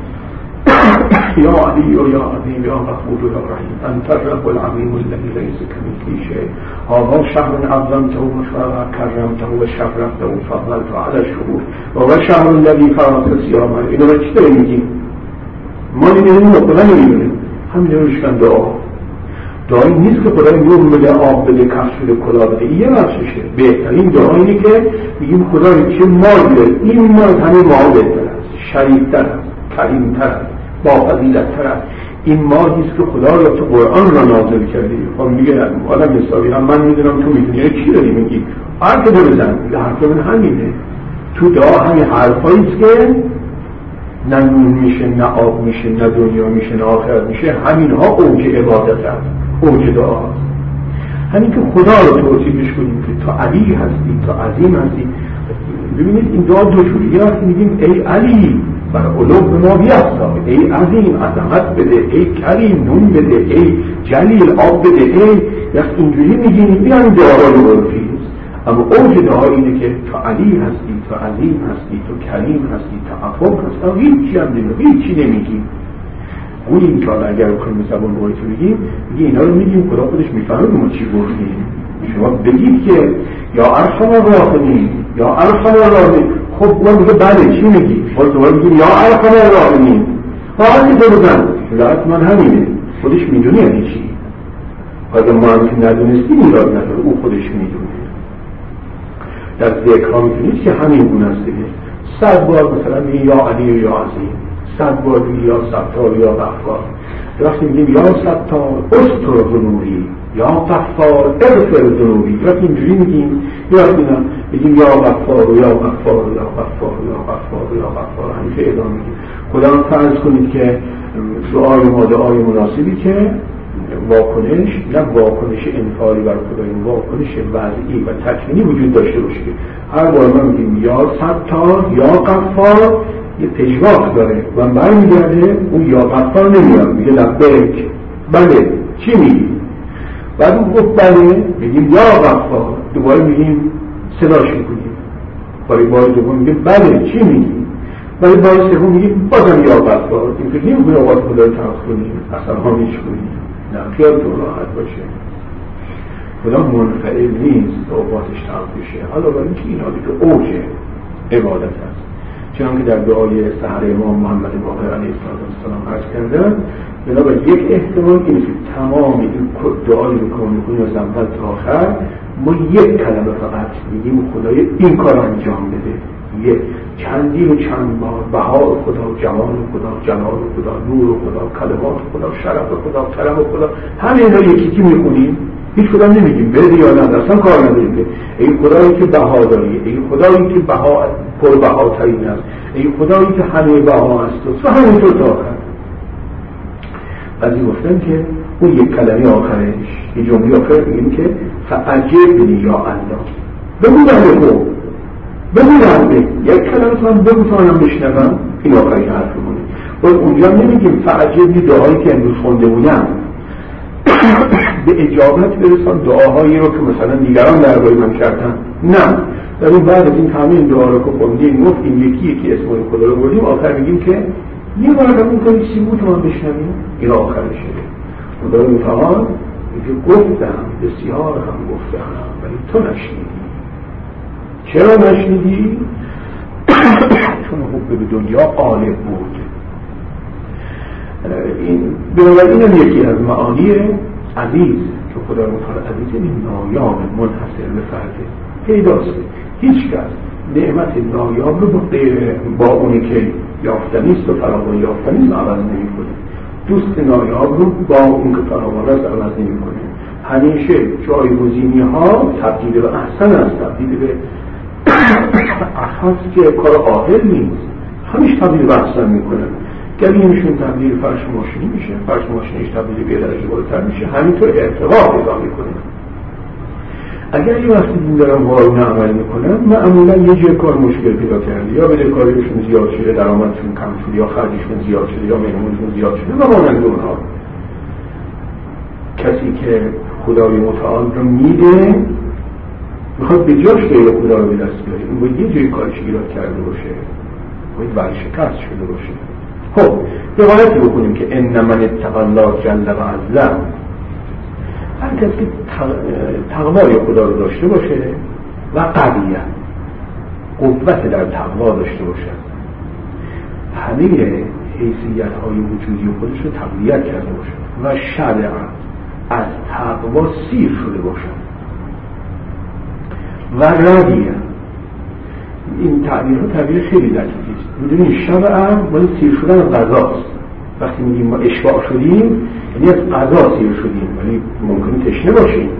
یا علی و یا عظیم یا غفور و یا رحیم انت الرب العظیم الذی لیس کمثله شیء هذا شهر عظمته و کرمته و شرفته و فضلته علی الشهور و شهر الذی فرض صیامه. اینو رو چی داریم میگیم؟ ما نمیدونیم و خدا نمیدونیم. همین رو شکن دعایی نیست که خدای نور بده، آب بده، کفش بده، کلا بده. یه بخششه. بهترین دعا اینه که میگیم خدای چه مال بده، این مال همه مال بهتر است، شریفتر است، کریمتر است، با فضیلت‌تر است. این ماهی است که خدا را تو قرآن را نازل کرده. خب میگه آدم حسابی هم من میدونم تو میدونی، یعنی چی داری میگی؟ هر که بزن میگه حرف من همینه. تو دعا همین حرفایی است که نه نون میشه، نه آب میشه، نه دنیا میشه، نه آخرت میشه. همین ها اوج عبادت است، اوج دعا است. همین که خدا رو توصیفش کنیم که تو علی هستی، تو عظیم هستی. ببینید این دعا دو جوریه. وقتی میگیم ای علی بر علوم به ما بیاستا، ای عظیم عظمت بده، ای کریم نون بده، ای جلیل آب بده، ای وقت اینجوری میگیم بیان دعای عرفی است. اما اوج دعا اینه که تو علی هستی، تو عظیم هستی، تو کریم هستی، تو عفو هستی. هیچی هم نمیگیم، هیچی نمیگیم. اون این که اگر کنیم زبان باید بگیم اینا رو میگیم، خدا خودش میفهمه ما چی گفتیم. شما بگید که یا ارحم الراحمین یا ارحم الراحمین. خب ما میگه بله چی میگی؟ باز دوباره میگیم یا ارحم الراحمین. فقط تو بزن لعت من همینه، خودش میدونه یعنی چی. اگر ما هم که ندونستیم ایراد نداره، او خودش میدونه. در ذکر ها میتونید که همین گونه است دیگه. 100 بار مثلا میگه یا علی یا عظیم، 100 بار میگه یا ستار یا غفار. وقتی میگیم یا ستار استر ذنوبی یا غفار اغفر ذنوبی، وقتی اینجوری میگیم یا بگیم یا غفار یا غفار یا غفار یا غفار یا غفار، همیشه ادامه میگیم. خدا فرض کنید که دعای ما دعای مناسبی که واکنش، نه واکنش انفعالی بر خدای، واکنش وضعی و تکوینی وجود داشته باشه. هر بار ما میگیم یا ستار یا غفار یه پژواک داره و برمیگرده اون یا غفار نمیاد، میگه لبیک، بله چی میگی؟ بعد اون گفت بله، میگیم یا غفار، دوباره میگیم صداش میکنیم، بار دوم میگیم بله چی میگی؟ ولی بار سوم میگیم بازم یا غفار. این فکر نمی‌کنی آواز خدای تلخ کنیم، اصلا هامیش کنیم، نه خیالتون راحت باشه. خدا منفعل نیست اوقاتش تلخ بشه. حالا برای اینکه این حالی که اوج عبادت هست، چون که در دعای سحر امام محمد باقر علیه السلام عرض کردن، بنابرای یک احتمال اینه که تمام این دعایی رو که ما میکنیم از اول تا آخر ما یک کلمه فقط میگیم خدای این کار انجام بده، یک چندین و چند بار بهار خدا، جمال خدا، جلال خدا، نور خدا، کلمات خدا، شرف خدا، کرم خدا، همه اینا یکی میخونیم، هیچ کدام نمیگیم بده یا نه، اصلا کار نداریم که ای خدایی که بها داری، ای خدایی که بها پر بهاترین است، ای خدایی که همه بها است و همینطور تا آخر. بعضی گفتن که اون یک کلمه آخرش، یه جمله آخر میگیم که فعجبنی یا الله، بگو بنده خوب، بگو بنده، یک کلمه تو هم بگو تا هم بشنوم، این آخری حرف مونه. باید اونجا نمیگیم فعجبنی دعایی که امروز خونده بودم به اجابت برسان دعاهایی رو که مثلا دیگران درباره من کردن، نه. در اون بعد از این همه این دعا رو که خوندیم گفتیم یکی اسم خدا رو بردیم، آخر میگیم که یه بار قبول کنید سی بود من بشنویم، این آخرشه. خدا رو متعال میگه گفتم بسیار هم گفتم ولی تو نشنیدی. چرا نشنیدی؟ چون حب به دنیا غالب بود. بنابراین هم یکی از معانی عزیز که خدا متعال عزیز این نایاب منحصر به فرده پیداست. هیچ کس نعمت نایاب رو با اونی که یافتنیست و فراوان یافتنیست عوض نمی کنه. دوست نایاب رو با اون که فراوان است عوض نمی کنه. همیشه جایگزینی ها تبدیل به احسن است، تبدیل به اخص که کار عاقل نیست، همیشه تبدیل به احسن می کنن. گلیمشون تبدیل فرش ماشینی میشه، فرش ماشینیش تبدیل به درجه بالاتر میشه، همینطور ارتقا پیدا میکنه. اگر یه وقتی این دارم وارونه عمل میکنم، معمولا یه جای کار مشکل پیدا کرده، یا بدهکاریشون زیاد شده، درآمدشون کم شده، یا خرجشون زیاد شده، یا مهمونشون زیاد شده و مانند اونها. کسی که خدای متعال رو میده میخواد به جاش غیر خدا رو به دست بیاره، این باید یه جای کارش ایراد کرده باشه، باید ورشکست شده باشه. خب روایتی بکنیم که ان من اتقی الله جل و عز، هر کسی که تقوای خدا رو داشته باشه و قویت قوت در تقوا داشته باشه، همه حیثیت های وجودی خودش رو تقویت کرده باشه و شرعا از تقوا سیر شده باشه و رضیه. این تعبیر ها تعبیر خیلی دقیقی است. میدونید شرعا باید سیر شدن از غذاست. وقتی میگیم ما اشباع شدیم یعنی از غذا سیر شدیم، ولی ممکنه تشنه باشیم.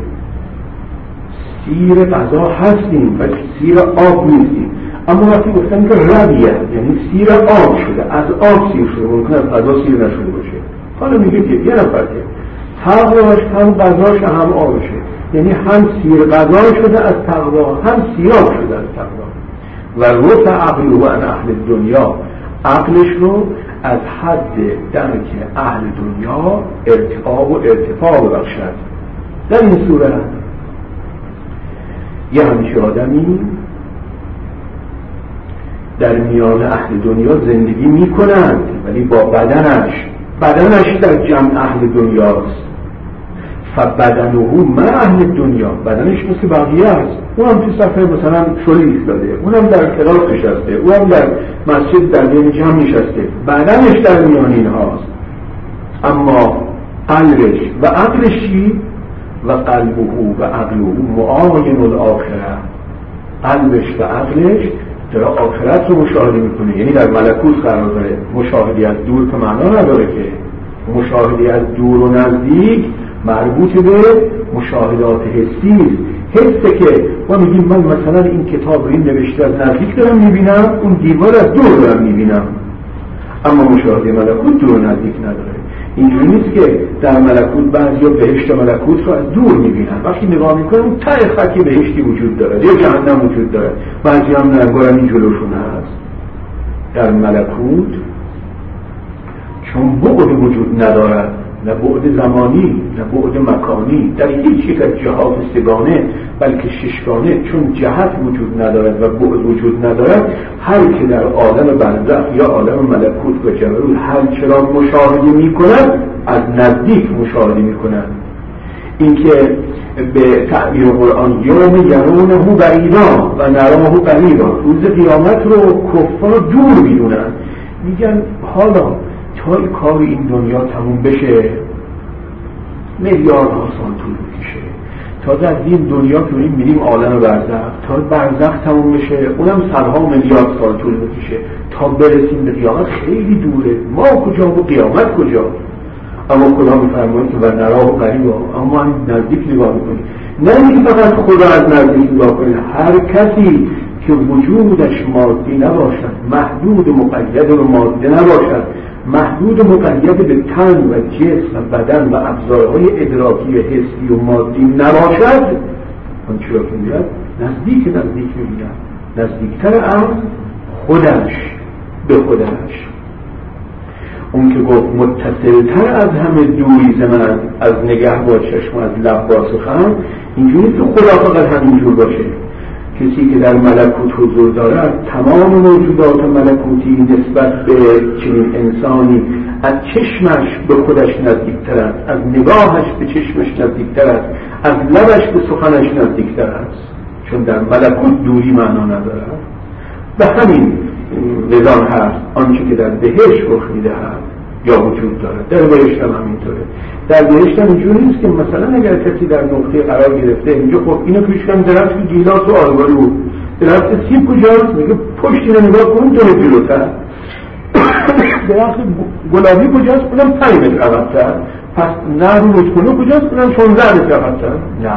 سیر غذا هستیم ولی سیر آب نیستیم. اما وقتی گفتن که رضیه یعنی سیر آب شده، از آب سیر شده، ممکنه از غذا سیر نشده باشه. حالا میگه که یه نفر که تقواش هم غذاش هم آبشه، یعنی هم سیر غذا شده از تقوا، هم سیراب شده از تقوا. و رفع عقله عن اهل دنیا، عقلش رو از حد درک اهل دنیا ارتفاع ببخشد. در این صورت یه همیشه آدمی در میان اهل دنیا زندگی می کنند ولی با بدنش در جمع اهل دنیاست. فبدنه من اهل دنیا، بدنش مثل بقیه است، اونم تو صفحه مثلا شلی ایستاده، اونم در کلاس نشسته، اونم در مسجد در بین جمع نشسته، بدنش در میان اینهاست. اما قلبش و عقلش چی؟ و قلبه و عقله معاین الاخره، قلبش و عقلش داره آخرت رو مشاهده میکنه، یعنی در ملکوت قرار داره. مشاهدی از دور که معنا نداره، که مشاهدی از دور و نزدیک مربوط به مشاهدات حسی است. حسه که ما میگیم من مثلا این کتاب رو این نوشته از نزدیک دارم میبینم، اون دیوار از دور دارم میبینم. اما مشاهده ملکوت دور و نزدیک نداره. اینجوری نیست که در ملکوت بعضیا بهشت ملکوت رو از دور میبینن، وقتی نگاه میکنن اون ته خطی بهشتی وجود داره یا جهنم وجود داره، بعضی هم نگارن این جلوشون هست. در ملکوت چون بعد وجود ندارد، نه بعد زمانی نه بعد مکانی، در هیچ یک از جهات سگانه بلکه ششگانه، چون جهت وجود ندارد و بعد وجود ندارد، هر که در عالم برزخ یا عالم ملکوت و جبروت هر چرا مشاهده می کند از نزدیک مشاهده می کند. این که به تعبیر قرآن یوم یرونه بعیدا و نراه قریبا، روز قیامت رو کفار دور میدونن، میگن حالا تا کار این دنیا تموم بشه میلیاردها سال طول میکشه، تا در این دنیا که میریم عالم برزخ، تا برزخ تموم بشه اونم صدها میلیارد سال طول میکشه، تا برسیم به قیامت خیلی دوره، ما کجا و قیامت کجا؟ اما خدا میفرماید که و نراه قریبا، اما هم نزدیک نگاه میکنیم. نه اینکه فقط خدا از نزدیک نگاه کنید، هر کسی که وجودش مادی نباشد، محدود و مقید و ماده نباشد، محدود و مقید به تن و جسم و بدن و ابزارهای ادراکی حسی و مادی نباشد، اون چرا که میاد نزدیک میبینم، نزدیکتر از خودش به خودش. اون که گفت متصلتر از همه دوری من از نگه با چشم و از لب با سخن، اینجوری که خدا فقط همینجور باشه. کسی که در ملکوت حضور دارد، تمام موجودات ملکوتی نسبت به چنین انسانی از چشمش به خودش نزدیکتر است، از نگاهش به چشمش نزدیکتر است، از لبش به سخنش نزدیکتر است، چون در ملکوت دوری معنا ندارد. به همین نظام هست آنچه که در بهشت رخ میدهد یا وجود دارد، در بهشت هم همینطوره. در بهشت هم اینجوری نیست که مثلا اگر کسی در نقطه قرار گرفته اینجا، خب اینو پیش کنم درخت گیلاس و آلبالو، درخت سیب کجاست؟ میگه پشت اینو نگاه کن دونه جلوتر. درخت گلابی کجاست؟ اونم 5 متر عقب‌تر. پس نه رو رودخونه کجاست؟ اونم 16 متر عقب‌تر. نه،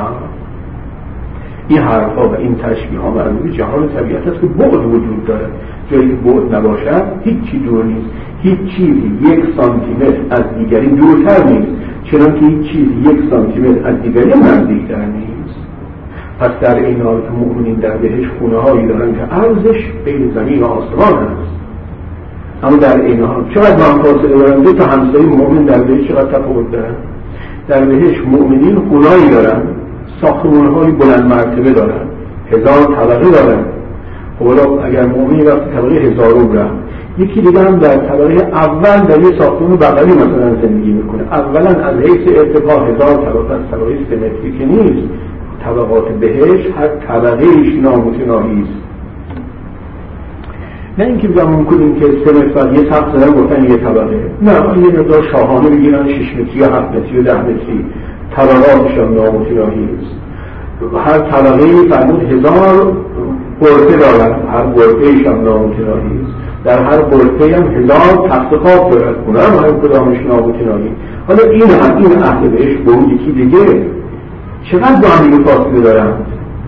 این حرفا و این تشبیه ها مربوط جهان طبیعت است که بعد وجود داره. جایی که بعد نباشد هیچ چی دور نیست، هیچ چیزی 1 سانتیمتر از دیگری دورتر نیست، چنانکه هیچ چیزی 1 سانتیمتر از دیگری نزدیکتر نیست. پس در این حال که مؤمنین در بهشت خونه هایی دارن که عرضش بین زمین و آسمان است، اما در این حال چقدر با هم فاصله دارن؟ دو تا همسایه مؤمن در بهشت چقدر تفاوت دارن؟ در بهشت مؤمنین خونهایی دارن، ساختمان‌های بلند مرتبه دارن، 1000 طبقه دارن. خب اگر مؤمنی وقتی طبقه 1000 رفت، یکی دیگه هم در طبقه اول در یه ساختمان بغلی مثلا زندگی میکنه، اولا از حیث ارتفاع 1000 طبقه از طبقه 3 متری که نیست، طبقات بهشت هر طبقه ایش نامتناهی است. نه اینکه بگم کنیم که 3 متر یه سقف زدن گفتن یه طبقه، نه، یه مقدار شاهانه بگیرن 6 متری یا 7 متری یا 10 متری، طبقاتش هم نامتناهی است. هر طبقه فرمود 1000 غرفه دارد، هر غرفه ایش هم نامتناهی است. در هر غرفه هم 1000 تخت خواب دارد، اونها هم هر کدامش نامتناهی. حالا این اهل بهشت با اون یکی دیگه چقدر با هم فاصله دارند؟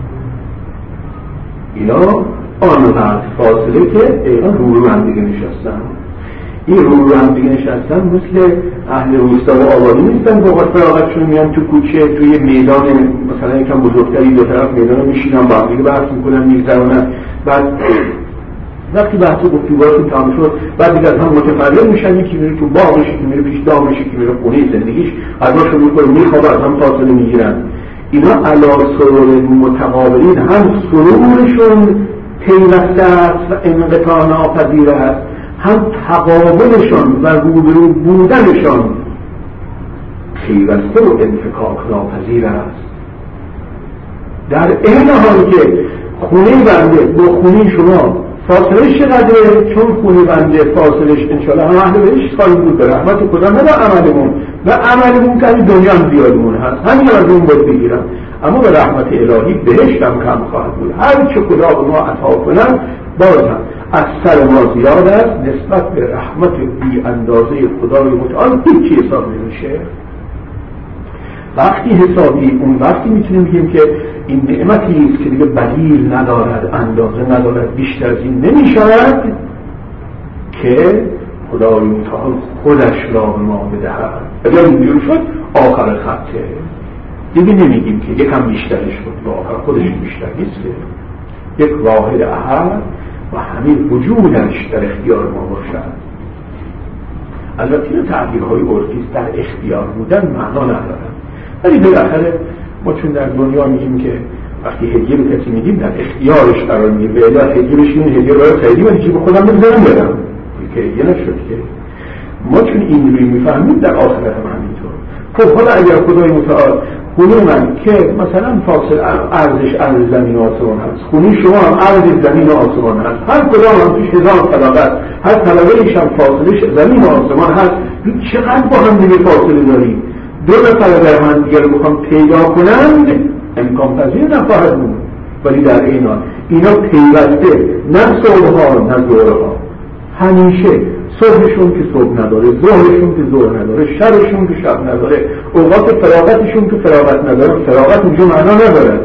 اینا آنقدر فاصله که اینا رو هم دیگه نشستن. این رو هم دیگه نشستن مثل اهل روستا و آبادی نیستن، با وقت فراغتشون میان تو کوچه، توی میدان مثلا یکم بزرگتری دو طرف میدان میشینن با هم دیگه بحث میکنن میگذرونن، بعد وقتی بحث گفتگوهاشون تمام شد بعد دیگه از هم متفرق میشن، یکی میره تو باغش، یکی میره پیش دامش، یکی میره خونه زندگیش، غذاشو میخوره میخوابه، از هم فاصله میگیرن. اینا علی سرور متقابلین، هم سرورشون پیوسته است و انقطاع ناپذیر است، هم تقابلشان و روبرو بودنشان پیوسته و انفکاک ناپذیر است. در این حال که خونه بنده با خونه شما فاصلش چقدره؟ چون خونه بنده فاصلش انشاءالله هم اهل بهشت خواهیم بود به رحمت خدا، نه در عملمون، و عملمون که دنیا هم زیادمون هست، همین از اون باید بگیرم، اما به رحمت الهی بهشت هم کم خواهد بود. هر چه خدا به ما عطا کنن باز هم از سر ما زیاد است نسبت به رحمت بی اندازه خدای متعال هیچ حساب نمیشه. وقتی حسابی اون وقتی میتونیم بگیم که این نعمتی است که دیگه بدیل ندارد، اندازه ندارد، بیشتر از این نمیشود که خدای متعال خودش را به ما بدهد. اگر اینجور شد آخر خطه، دیگه نمیگیم که یکم بیشترش بود و آخر خودش بیشتر نیست، یک واحد احد و همین وجودش در اختیار ما باشد. البته این تعبیرهای عرفی در اختیار بودن معنا ندارد، ولی بالاخره ما چون در دنیا میگیم که وقتی هدیه به کسی میدیم در اختیارش قرار میگیم، به علت هدیه بشیم هدیه رو خریدی من جیب خودم نمیذارم برم که هدیه نشد که ما چون این روی میفهمیم در آخرت هم همینطور. خب حالا اگر خدای متعال خونه من که مثلا فاصل ارزش عرض زمین و آسمان هست، خونه شما هم عرض زمین و آسمان هست، هر کدام هم توش 1000 طبقه، هر طبقه‌ایش هم فاصلش زمین و آسمان هست، چقدر با هم دیگه فاصله داریم؟ دو نفر در من دیگر رو بخوام پیدا کنند امکان پذیر نخواهد بود، ولی در اینا پیوسته، نه صبحها نه ظهرها، همیشه صبحشون که صبح نداره، ظهرشون که ظهر نداره، شبشون که شب نداره، اوقات فراغتشون که فراغت نداره، فراغت اونجا معنا نداره.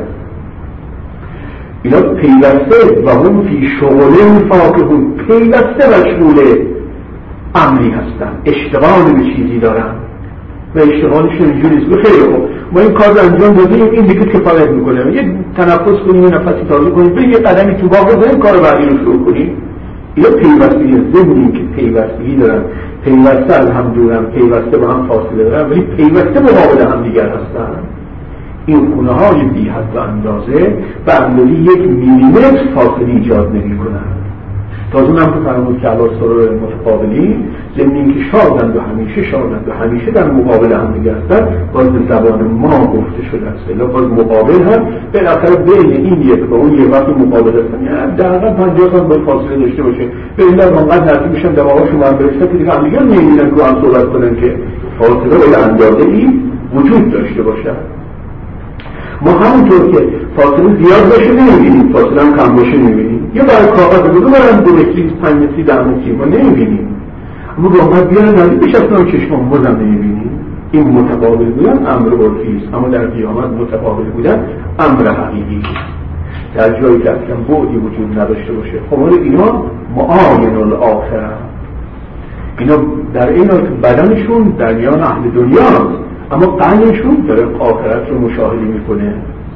اینا پیوسته و هم فی شغله فاکهون، پیوسته مشغول امری هستن، اشتغال به چیزی دارن و اشتغالشون اینجوری نیست. خیلی خوب ما این کار رو انجام دادیم، این دیگه کفایت میکنه، یه تنفس کنیم، یه نفسی تازه کنیم، یه قدمی تو باغ بزنیم، کار بعدی رو شروع کنیم. اینا پیوستگی ضمنی که پیوستگی دارن، پیوسته از هم دورن، پیوسته با هم فاصله دارن، ولی پیوسته مقابل هم دیگر هستن. این خونه های بی حد و اندازه به اندازه 1 میلیمتر فاصله ایجاد نمی کنن. تازه اونم که فرمود که علا سرور متقابلی ضمن که شادند و همیشه شادند و همیشه در مقابل هم دیگه هستن، باز به زبان ما گفته شده است، الا باز مقابل هم بالاخره بین این یک و اون یک وقت مقابل هستن، یعنی دقیقا 50 سانت باید فاصله داشته باشه. به این در منقدر نرسی میشن دماغاشون هم برسه که دیگه هم دیگه نمیدونن که هم صحبت کنن که فاصله باید اندازه ای وجود داشته باشه. ما همونطور که فاصله زیاد باشه نمیبینیم، فاصله هم کم باشه نمیبینیم. یه برای کاغذ بودو برن 2 متری 5 متری 10 متری ما نمیبینیم، اما با ما بیان نزدیک بشستن و چشمان بازم نمیبینیم. این متقابل بودن امر عرفی است، اما در قیامت متقابل بودن امر حقیقی است. در جایی که اصلا بعدی وجود نداشته باشه. خب اینا معاین الاخره، اینا در این حال که بدنشون در میان اهل دنیاست، اما قلبشون داره آخرت رو مشاهده میکنه،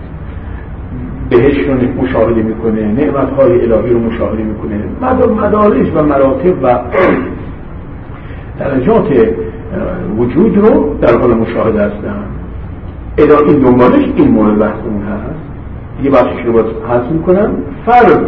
بهشت رو مشاهده میکنه، نعمتهای الهی رو مشاهده میکنه، مدارج و مراتب و درجات وجود رو در حال مشاهده هستن. این دنبالش این مورد بحثمون هست. یه بخشش رو باید حس میکنم. فرق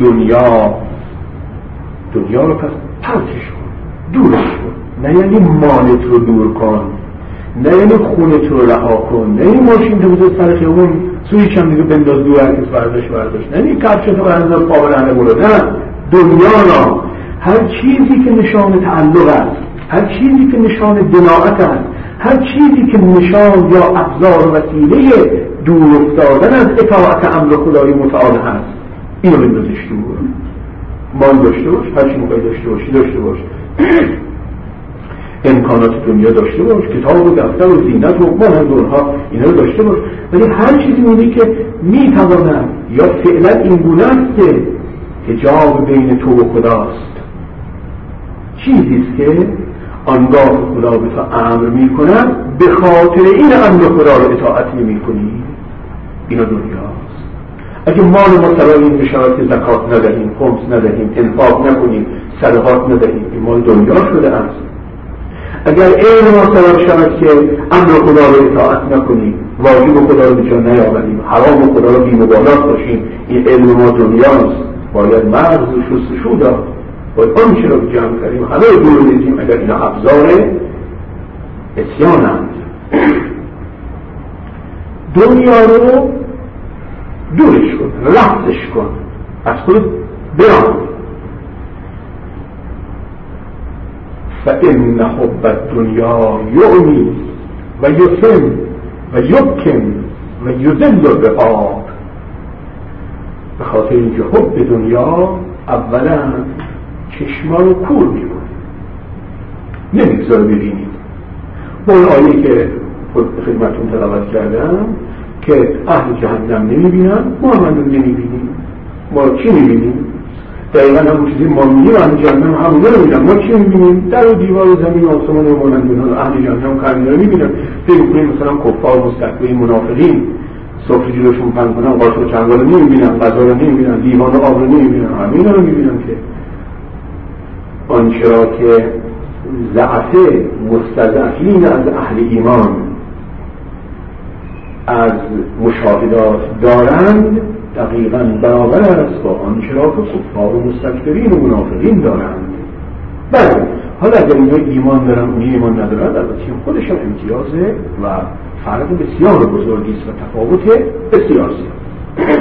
دنیا رو پس ترکش کن، دورش کن، نه یعنی مالت رو دور کن، نه یعنی خونت رو رها کن، نه یعنی ماشین تو بزرگ سر خیابون سویش هم دیگه بنداز دور هرکس برداشت، نه یعنی کفشتو برنداز قابلانه برو، نه. دنیا را هر چیزی که نشان تعلق است، هر چیزی که نشان دناعت است، هر چیزی که نشان یا ابزار وسیله دور افتادن از اطاعت امر خدای متعال هست، اینو بندازش دور. مال داشته باش، هر چی موقعی داشته باش امکانات دنیا داشته باش، کتاب و دفتر و زینت و مهندونها اینا رو داشته باش، ولی هر چیزی مونی که میتواند یا فعلا این گونه است که حجاب بین تو و خداست، چیزیست که آنگاه خدا به تو امر میکند به خاطر این امر خدا رو اطاعت نمیکنی، اینا دنیاست. اگه مال ما سراییم بشود که زکات ندهیم، خمس ندهیم، انفاق نکنیم، صدقات ندهیم، این مال دنیا شده است. اگر علم ما سبب شود که امر خدا رو اطاعت نکنیم، واجب خدا رو به جا نیاوریم، حرام خدا رو بی‌مبالات باشیم، این علم ما دنیاست. باید مرز و شستشو داد، باید آنچه رو جمع کردیم همه رو دور ریزیم اگر اینا ابزار عصیانند. دنیا رو دورش کن، رفتش کن، از خود بران. فإن حب الدنیا یعمی و یسم و یبکن و یذل الرقاب. به خاطر اینکه حب دنیا اولا چشما رو کور میکنه، نمیگذاره ببینید. با اون آیه که خدمتون تلاوت کردم که اهل جهنم نمیبینن، ما هم نمیبینیم. ما چی میبینیم؟ دقیقا همون چیزی ما میبینیم اهل جهنم همون رو میبینن. ما چی میبینیم؟ در و دیوار و زمین و آسمان و مانندونان اهل جهنم کردن رو میبینن. فکر کنیم مثلا کفار مستکبرین منافقین سفره جلوشون پهن کنن، قاطر و چنگال رو نمیبینن، غذا رو نمیبینن، لیوان و آب رو نمیبینن، همین رو میبینن که آنچه را که ضعف مستضعفین از اهل ایمان از مشاهدات دارند دقیقاً برابر است با آنچه را که کفار و مستکبرین و منافقین دارند. بله، حالا اگر اینها ایمان دارن اونی ایمان ندارن، البته خودش هم امتیازه و فرق بسیار بزرگی است و تفاوت بسیار زیاد.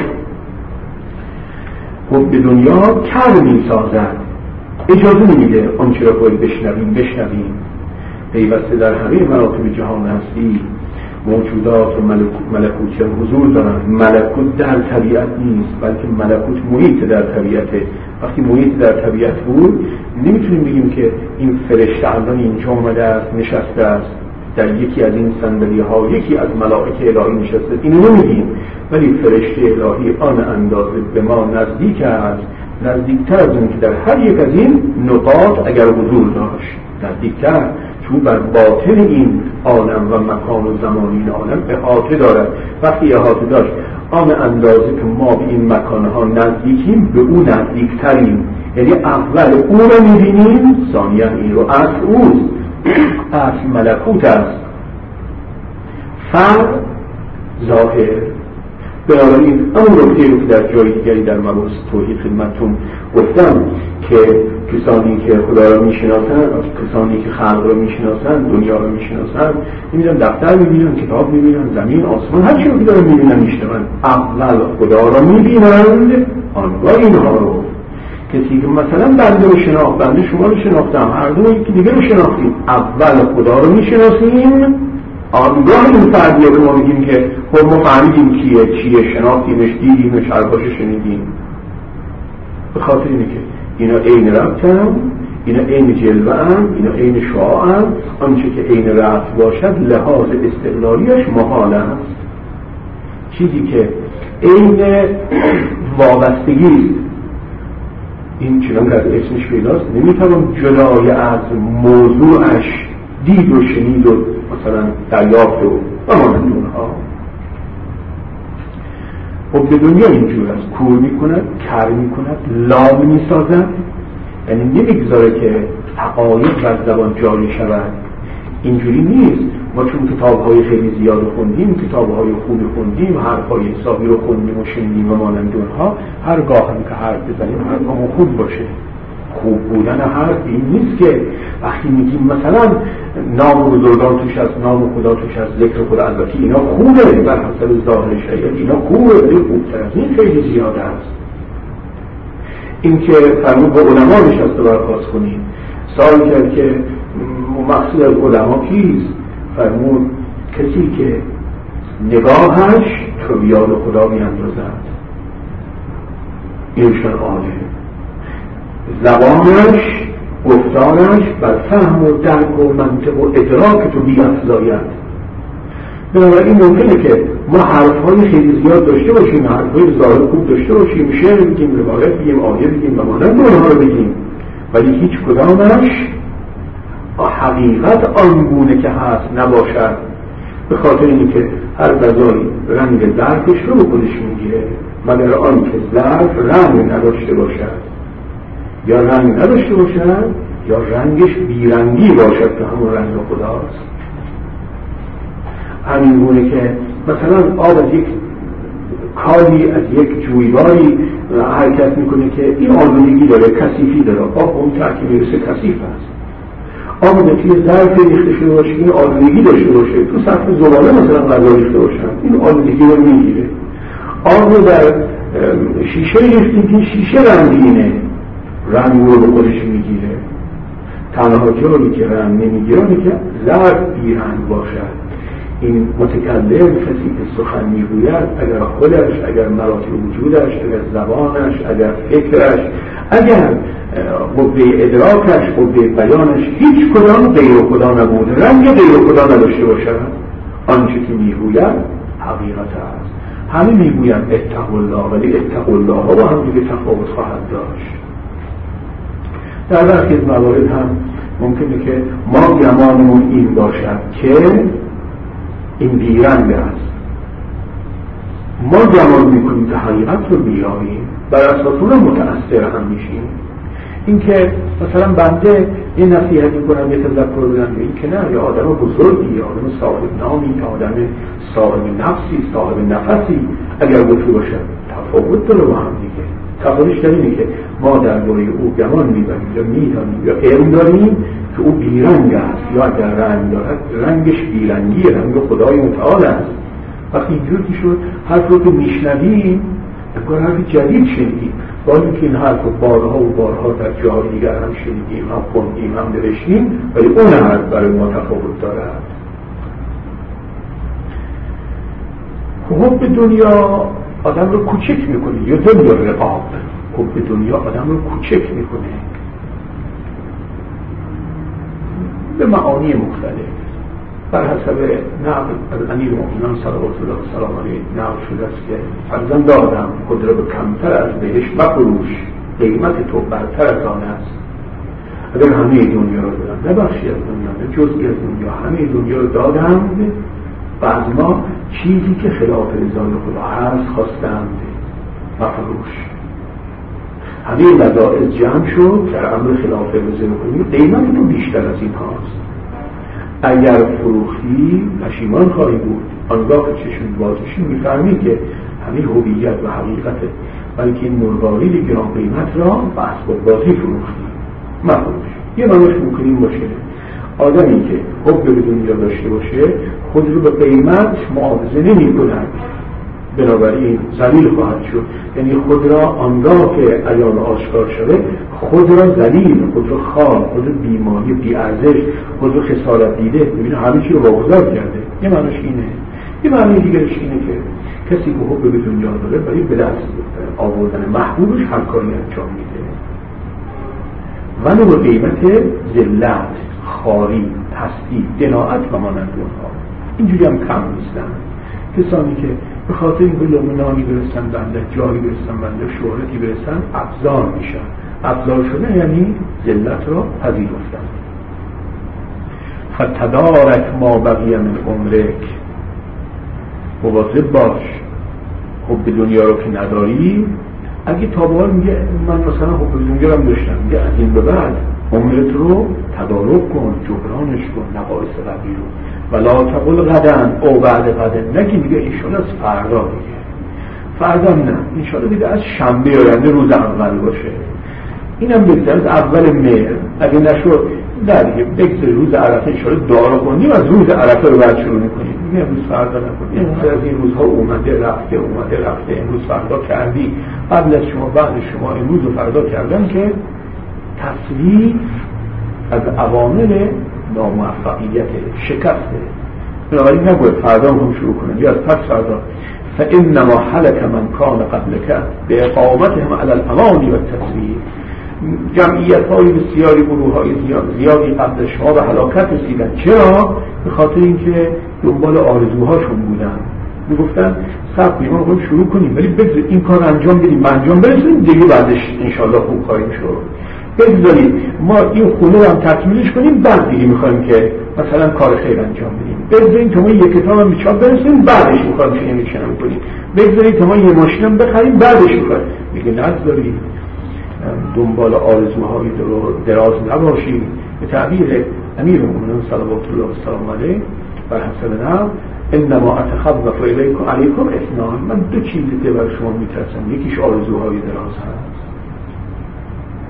خب به دنیا کر میسازد، اجازه نمیده آنچه را باید بشنویم. پیوسته در همه مراتب جهان هستی موجودات و ملکوتی هم حضور دارن. ملکوت در طبیعت نیست، بلکه ملکوت محیط در طبیعته. وقتی محیط در طبیعت بود نمیتونیم بگیم که این فرشته الان اینجا آمده است، نشسته است در یکی از این صندلی ها، یکی از ملائکه الهی نشسته، اینو نمیگیم. ولی فرشته الهی آن اندازه به ما نزدیک است، نزدیکتر از اون که در هر یک از این نقاط اگر حضور داشت، نزدیکتر، چون بر باطن این عالم و مکان و زمان این عالم احاطه دارد. وقتی احاطه داشت آن اندازه که ما به این مکانها نزدیکیم به او نزدیکتریم. یعنی اول او رو میبینیم، ثانیا این رو. اصل اوست، اصل ملکوت است، فرق ظاهر. بنابراین اون رو که در جای دیگری در مباحث توحید خدمتتون گفتم که کسانی که خدا را میشناسن، کسانی که خلق را میشناسن، دنیا را میشناسن، میبینن دفتر میبینن، کتاب میبینن، زمین، آسمان، هر چیزی که دارن میبینن میشنون. اول خدا را میبینند، آنگاه اینها رو. کسی که مثلا بنده رو شناخت، بنده شما رو شناختم، هر دو یکی دیگه رو شناختیم، اول خدا رو میشناسیم، آنگاه این فردیه به ما بگیم که خب ما فهمیدیم چیه، شناختیمش، دیدیمش، حرفاشو شنیدیم. به خاطر اینه که اینا عین ربطن، اینا عین جلوه‌ان، اینا عین شعاعن. آنچه که عین ربط باشد لحاظ استقلالیش محال است. چیزی که عین وابستگی است، این چنان که از اسمش پیداست، نمیتوان جدای از موضوعش دید و شنید و مثلا دریافت و مانند اونها. خب به دنیا اینجور است، کور میکند، کر میکند، لام میسازد. یعنی نمیگذاره که حقایق بر زبان جاری شود. اینجوری نیست. ما چون کتاب‌های خیلی زیاد خوندیم، کتاب‌های خوب خوندیم، حرف‌های حسابی رو خوندیم و شنیدیم و مانند اونها، هرگاه هم که حرف بزنیم حرفمون خوب باشه. خوب بودن حرف این نیست که وقتی میگیم مثلا نام بزرگان توش از نام خدا توش از ذکر خدا، البته اینا خوبه بر حسب ظاهر شریعت، اینا خوبه، ولی خوبتر از این خیلی زیاده است. این که فرمود با علما نشسته برخواست کنید، سوال کرد که مقصود از علما کیست؟ فرمود کسی که نگاهش تو بیاد خدا میاندازد، اینشان عالم، زبانش، گفتارش بر فهم و درک و منطق و ادراک تو بیافزاید. بنابراین ممکنه که ما حرفهای خیلی زیاد داشته باشیم، حرفهای ظاهر خوب داشته باشیم، شعر بگیم، روایت بگیم، آیه بگیم و مانند اونها رو بگیم، ولی هیچ کدامش حقیقت آنگونه که هست نباشد. به خاطر اینه که هر غذایی رنگ ظرفش رو به خودش میگیره، مگر آن که ظرف رنگ نداشته باشد، یا رنگ نداشته باشد یا رنگش بیرنگی باشد که همون رنگ خداست. همین گونه که مثلا آب از یک کالی، از یک جویباری حرکت میکنه که این آلودگی داره، کثیفی داره، آب اون ترکیب میرسه کثیف است. آب که توی ظرف ریخته شده باشه این آلودگی داشته باشه، تو سطح زباله مثلا غذا ریخته باشن این آلودگی رو میگیره. آب رو در شیشه ریختیم که شیشه رنگینه، رنگ رو به خودش میگیره. تنها جایی که رنگ نمیگیره که ظرف بیرنگ باشد. این متکلم کسی که سخن میگوید اگر خودش، اگر مراتب وجودش، اگر زبانش، اگر فکرش، اگر قوه ادراکش، قوه بیانش هیچ کدام غیر خدا نبود، رنگ غیر خدا نداشته باشد، آنچه که میگوید حقیقت است. همه میگوید اتقوا الله، ولی اتقوا الله ها با هم دیگه تفاوت خواهد داشت. در برخی از موارد هم ممکنه که ما گمانمون این باشد که این بیرنگ است، ما گمان میکنیم که حقیقت رو بیابیم، بر اساس اون متأثر هم میشیم. این که مثلا بنده یه نصیحتی کنم، یه تذکر بدم، این که نه، یه آدم بزرگی، یه آدم صاحب نامی، یه آدم صاحب نفسی، صاحب نفسی اگر بطور باشه تفاوت داره با هم دیگه. تفاوتش در اینه که ما درباره او گمان میبریم یا میدانیم یا علم داریم که او بیرنگ است، یا اگر رنگ دارد رنگش بیرنگی، رنگ خدای متعال است. وقتی اینجور که شد حرف رو که میشنویم اگر حرف جدید شنیدیم، با اینکه این حرف رو بارها و بارها در جاهای دیگر هم شنیدیم، هم خوندیم، هم نوشتیم، ولی اون حرف برای ما تفاوت دارد. حب دنیا آدم رو کوچک میکنه، یا دنیا رقاب، حب دنیا آدم رو کوچک میکنه به معانی مختلف. بر حسب نقل از امیرالمؤمنین صلوات الله و سلام علیه نقل شده است که فرزندانم خود را به کمتر از بهشت مفروش، قیمت تو برتر از آن است. اگر همه دنیا رو دادم، نه بخشی از دنیا، نه جزئی از دنیا، همه دنیا رو دادند و از ما چیزی که خلاف رضای خدا هست خواستند مفروش. همه لذائذ جمع شد در امر خلاف رضای خدا، قیمت تو بیشتر از این هاست. اگر فروختی پشیمان خواهی بود. آنگاه که چشم بازشی میفهمی که همین هویت و حقیقت، بلکه این مروارید گران قیمت را به اسباب بازی فروختی. مفروش یه معنیش ممکنین باشه آدمی که حب به دنیا داشته باشه خود رو به قیمت معاوضه نمی کند، بنابراین ذلیل خواهد شد. یعنی خود را آنگاه که عیان آشکار شده خود را ذلیل، خود را خوار، خود را بیماری، بی‌ارزش، خود را خسارت دیده، ببینه همه چی رو واگذار کرده. یه معنیش اینه. یه معنی دیگرش اینه که کسی که حب به دنیا داره برای به دست آوردن محبوبش هر کاری انجام میده، ولی با قیمت ذلت، خواری، پستی، دناعت و مانند اونها. اینجوری هم کم نیستن کسانی که به خاطر این لقمه نانی برسن بنده، جایی برسن بنده، شهرتی برسن، افزار میشن. افزار شده یعنی ذلت را پذیرفتن. فتدارک ما بقیه من عمرک، مواظب باش حب دنیا رو که نداری. اگه تا به حال میگه من مثلا حب دنیا رو داشتم، میگه از این به بعد عمرت رو تدارک کن، جبرانش کن، نقایص قبلی رو. ولا تقل غدن او بعد غدن، نگی دیگه انشالله از فردا، دیگه فردا نه، انشالله دیگه از شنبه آینده روز اول باشه. اینم بگذار از اول مهر، اگه نشد نه دیگه بگذار روز عرفه انشالله دعا کنیم، از روز عرفه رو بعد شروع میکنیم. دیگه امروز فردا نکنیم، اینقدر از این روزها اومده رفته، امروز فردا کردی، قبل از شما بعد شما امروز و فردا کردن که تصویر از عوامل ناموفقیت، شکسته. بنابراین نگوید فردا هم شروع کنن یا از پس فردا. فانما هلك من کان قبلک باقامتهم علی الامان والتصویر. جمعیت های بسیاری، گروه های زیادی قبل شما به هلاکت رسیدن. چرا؟ به خاطر اینکه دنبال آرزوهاشون بودن، میگفتن صبر ما رو شروع کنیم ولی بذار این کار انجام بدیم، ما انجام برسونیم دیگه بعدش انشالله خوب خواهیم شد. بذارید ما این خونه رو هم تکمیلش کنیم، بعد دیگه میخوایم که مثلا کار خیر انجام بدیم. بذارید تا ما یک کتاب هم به چاپ برسونیم، بعدش میخوایم چنین کنیم. بذارید تا ما یه ماشین هم بخریم، بعدش میخوایم. میگه نذارید دنبال آرزوهای دراز نباشید. به تعبیر امیرالمؤمنین صلوات الله و سلام علیه بر حسب نقل، انما اتخوف علیکم اثنان، من دو چیزی که بر شما میترسم، یکیش آرزوهای دراز هست،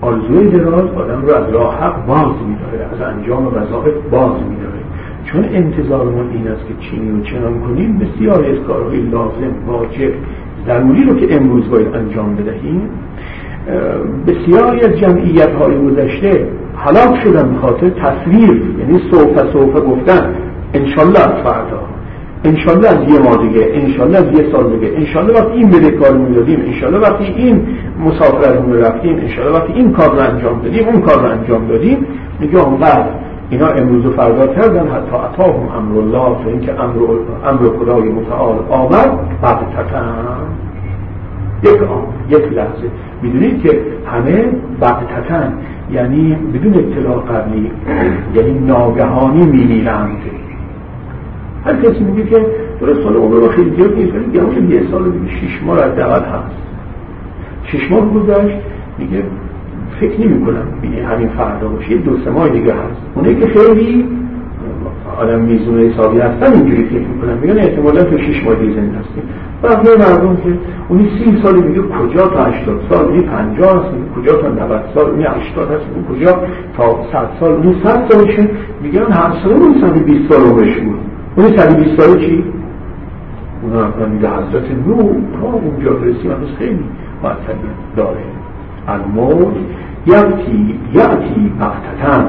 آرزوی دراز آدم رو از راه حق باز می‌داره، از انجام وظایف باز می‌داره. چون انتظار ما این است که چینی و چنان کنیم، بسیاری از کارهای لازم، واجب، ضروری رو که امروز باید انجام بدهیم، بسیاری از جمعیت‌های گذشته هلاک شدن به خاطر تصویر، یعنی سوف گفتن انشالله از فردا، انشالله از یه ماه دیگه، انشالله از یه سال دیگه، انشالله وقتی این بدهکار می‌دادیم، انشالله وقتی این مسافرتون رفتیم، انشالله وقتی این کار رو انجام دادیم، اون کار رو انجام دادیم. میگه اونقدر اینا امروز و فردا کردن حتی اتاهم امر الله، تا اینکه امر خدای متعال آمد بغتة، یک لحظه. میدونید که همه بغتة یعنی بدون اطلاع قبلی، یعنی ناگهانی میمیرند. هر کسی میگه که درست سال عمر رو خیلی زیاد نیست، ولی گمون یه سال دیگه 6 ماه از دقل هست. 6 ماه گذشت، میگه فکر نمی کنم همین فردا باشه، 2-3 ماه دیگه هست. اونه که خیلی آدم میزون حسابی هستن اینجوری فکر میکنن، میگن احتمالا تو 6 ماه دیگه زنده هستیم. بقیه مردم که اونی 30 سال دیگه کجا تا 80 سال، اونی 50 هست، کجا تا 90 سال، اونی 80 هست، اون کجا تا 100 سال، اونی 100 سالشه. میگن هر سال اون 120 سال عمرش بود. اونی 120 سال چی؟ اونا اصلا میگه حضرت نوح تا اونجا رسیم هنوز خیلی معطلی داره. الموت یأتی بغتة،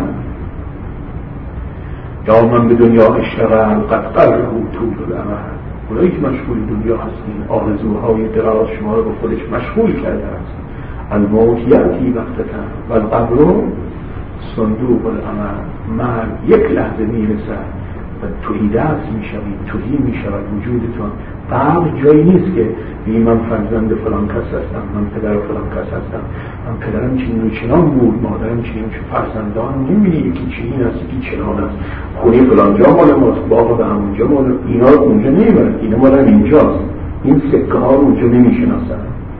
یا من به دنیا اشتغل قد قره طول الامل. اونایی که مشغول دنیا هستین، آرزوهای دراز شما رو به خودش مشغول کرده است. الموت یأتی بغتة و القبر صندوق الامل. مرگ یک لحظه میرسد و توهی دست میشوید، توهی میشود وجودتان. قبر جایی نیست که بگی من فرزند فلان کس هستم، من پدر فلان کس هستم، من پدرم چنین و چنان بود، مادرم چنین و فرزندان نمیبینی یکی چنین است یکی چنان است، خونه فلان جا مال ماست، باغ به همونجا مال، اینا رو اونجا نمیبرن، اینا مال اینجاست، این سکه ها رو اونجا نمیشناسن.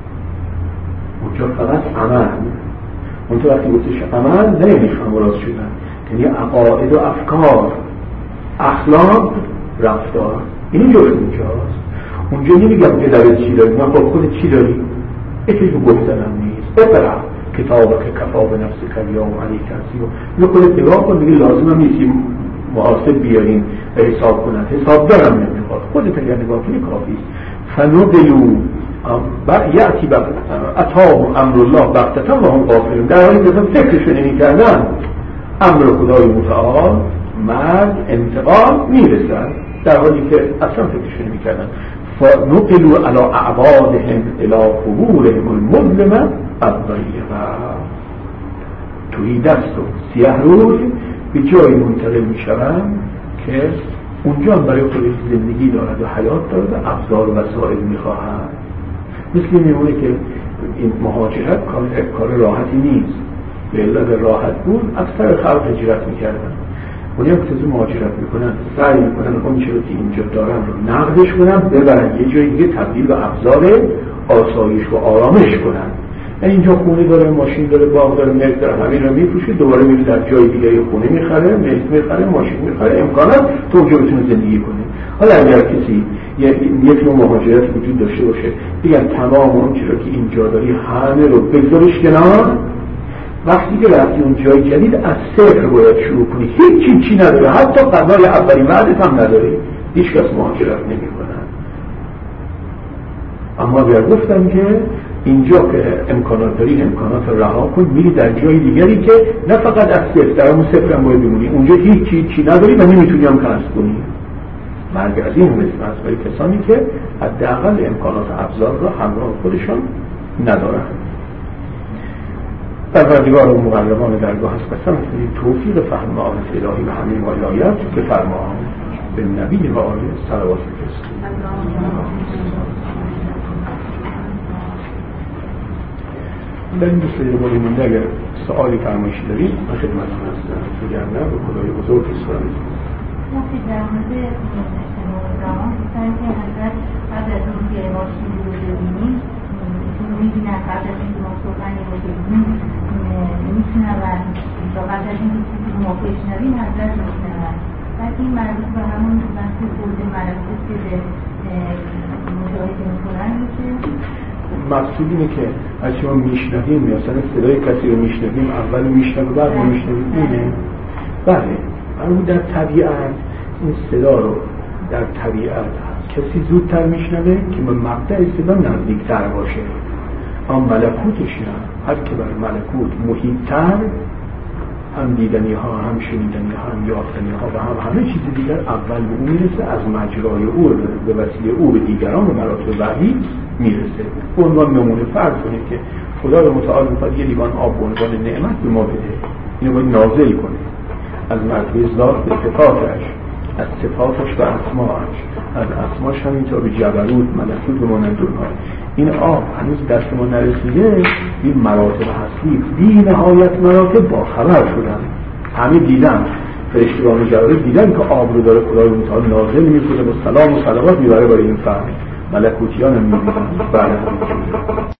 اونجا فقط عمل. اون تو وقتی گفتش عمل نمیخوام راست شدن، یعنی عقاید و افکار، اخلاق، رفتار، این جور اونجاست. اونجا نمیگم پدرت چی داری، من با خودت چی داری؟ یکی رو گفتنم نیست. اقرا کتابک کفا بنفسک الیوم علیک حسیبا. اینو خودت نگاه کن، دیگه لازم هم نیست محاسب بیارین به حساب کنن، حساب دارم نمیخواد، خودت اگر نگاه کنی کافی است. فنقلوا یأتی اتاهم امر الله بغتة و هم غافلون. در حالی که فکرشو نمی‌کردن امر خدای متعال، مرگ، انتقام میرسن، در حالی که اصلا فکرشو نمی‌کردن. فنقلوا علی اعبادهم الی قبورهم المظلمه الضیقه. توی دست و سیاه روز به جای منتقل میشوند که اونجا برای خودش زندگی دارد و حیات دارد و ابزار و وسایل میخواهد. مثل میمونه که این مهاجرت کار راحتی نیست. به علت راحت بود اکثر خلق هجرت میکردن. اونی هم که مهاجرت میکنن سعی میکنن اون چرا که اینجا دارن رو نقدش کنن، ببرن یه جای دیگه تبدیل به ابزار آسایش و آرامش کنن. یعنی اینجا خونه داره، ماشین داره، باغ داره، ملک داره، همین رو میفروشه، دوباره میره در جای دیگه خونه میخره، ملک میخره، ماشین میخره، امکانات تو اونجا بتونه زندگی کنه. حالا اگر کسی یک نوع مهاجرت وجود داشته باشه، دیگه تمام اون چیزی که اینجا داری همه رو بگذارش کنار، وقتی که رفتی اون جای جدید از صفر باید شروع کنی، هیچ چی نداره، حتی غذای اولین وعدت هم نداری، هیچ کس مهاجرت نمیکنه. اما اگر گفتم که اینجا که امکانات داری، امکانات رها کن، میری در جای دیگری که نه فقط از صفر، در اون صفر هم باید بمونی، اونجا هیچ چی نداری و نمیتونی هم کسب کنی. مرگ از این مثل است برای کسانی که حداقل امکانات ابزار را همراه خودشان ندارند. پروردگار و مقربان درگاه هست قسم کنید توفیق فهم معارف الهی و همین ولایت بفرما. به نبی و آله صلوات بفرستید. در این دوست دیگه باقی مونده اگر سؤالی فرمایشی دارید من خدمتتون هستم، اگر نه به خدای بزرگ سلام. وقتی در مورد اجتماع زمان گفتن که حضرت بعد از اون که ماشین رو ببینیم میبینن، بعد از این که ما صبحانی رو ببینیم میشنون و بعد از این که موقع شنویم حضرت میشنون. بعد این مربوط به همون بحث خود ملکوت که به مشاهده میکنن میشه. مقصود اینه که از شما میشنویم، مثلا صدای کسی رو میشنویم، اول میشنویم بعد میشنویم، اینه بله. اما در طبیعت این صدا رو در طبیعت کسی زودتر میشنوه که به مبدأ صدا نزدیکتر باشه. اما ملکوتش نه، هر که بر ملکوت محیط‌تر، هم دیدنی ها، هم شنیدنی ها، هم یافتنی ها و هم همه چیز دیگر اول به اون میرسه، از مجرای او به وسیله او به دیگران و مراتب بعدی میرسه. به عنوان نمونه فرض کنید که خدای متعال میخواد یه لیوان آب به عنوان نعمت به ما بده، اینو باید نازل کنه از مرتبه ذات به صفاتش، از صفاتش به اسماش، از اسماش همینطور به جبروت، ملکوت و مانند اونها. این آب هنوز دست ما نرسیده، این مراتب هستی بی نهایت مراتب با خبر شدن، همه دیدن، فرشتگان جبروت دیدن که آب رو داره خدای متعال نازل میکنه و سلام و صلوات میبره برای این فرد، ملکوتیان هم میبینن.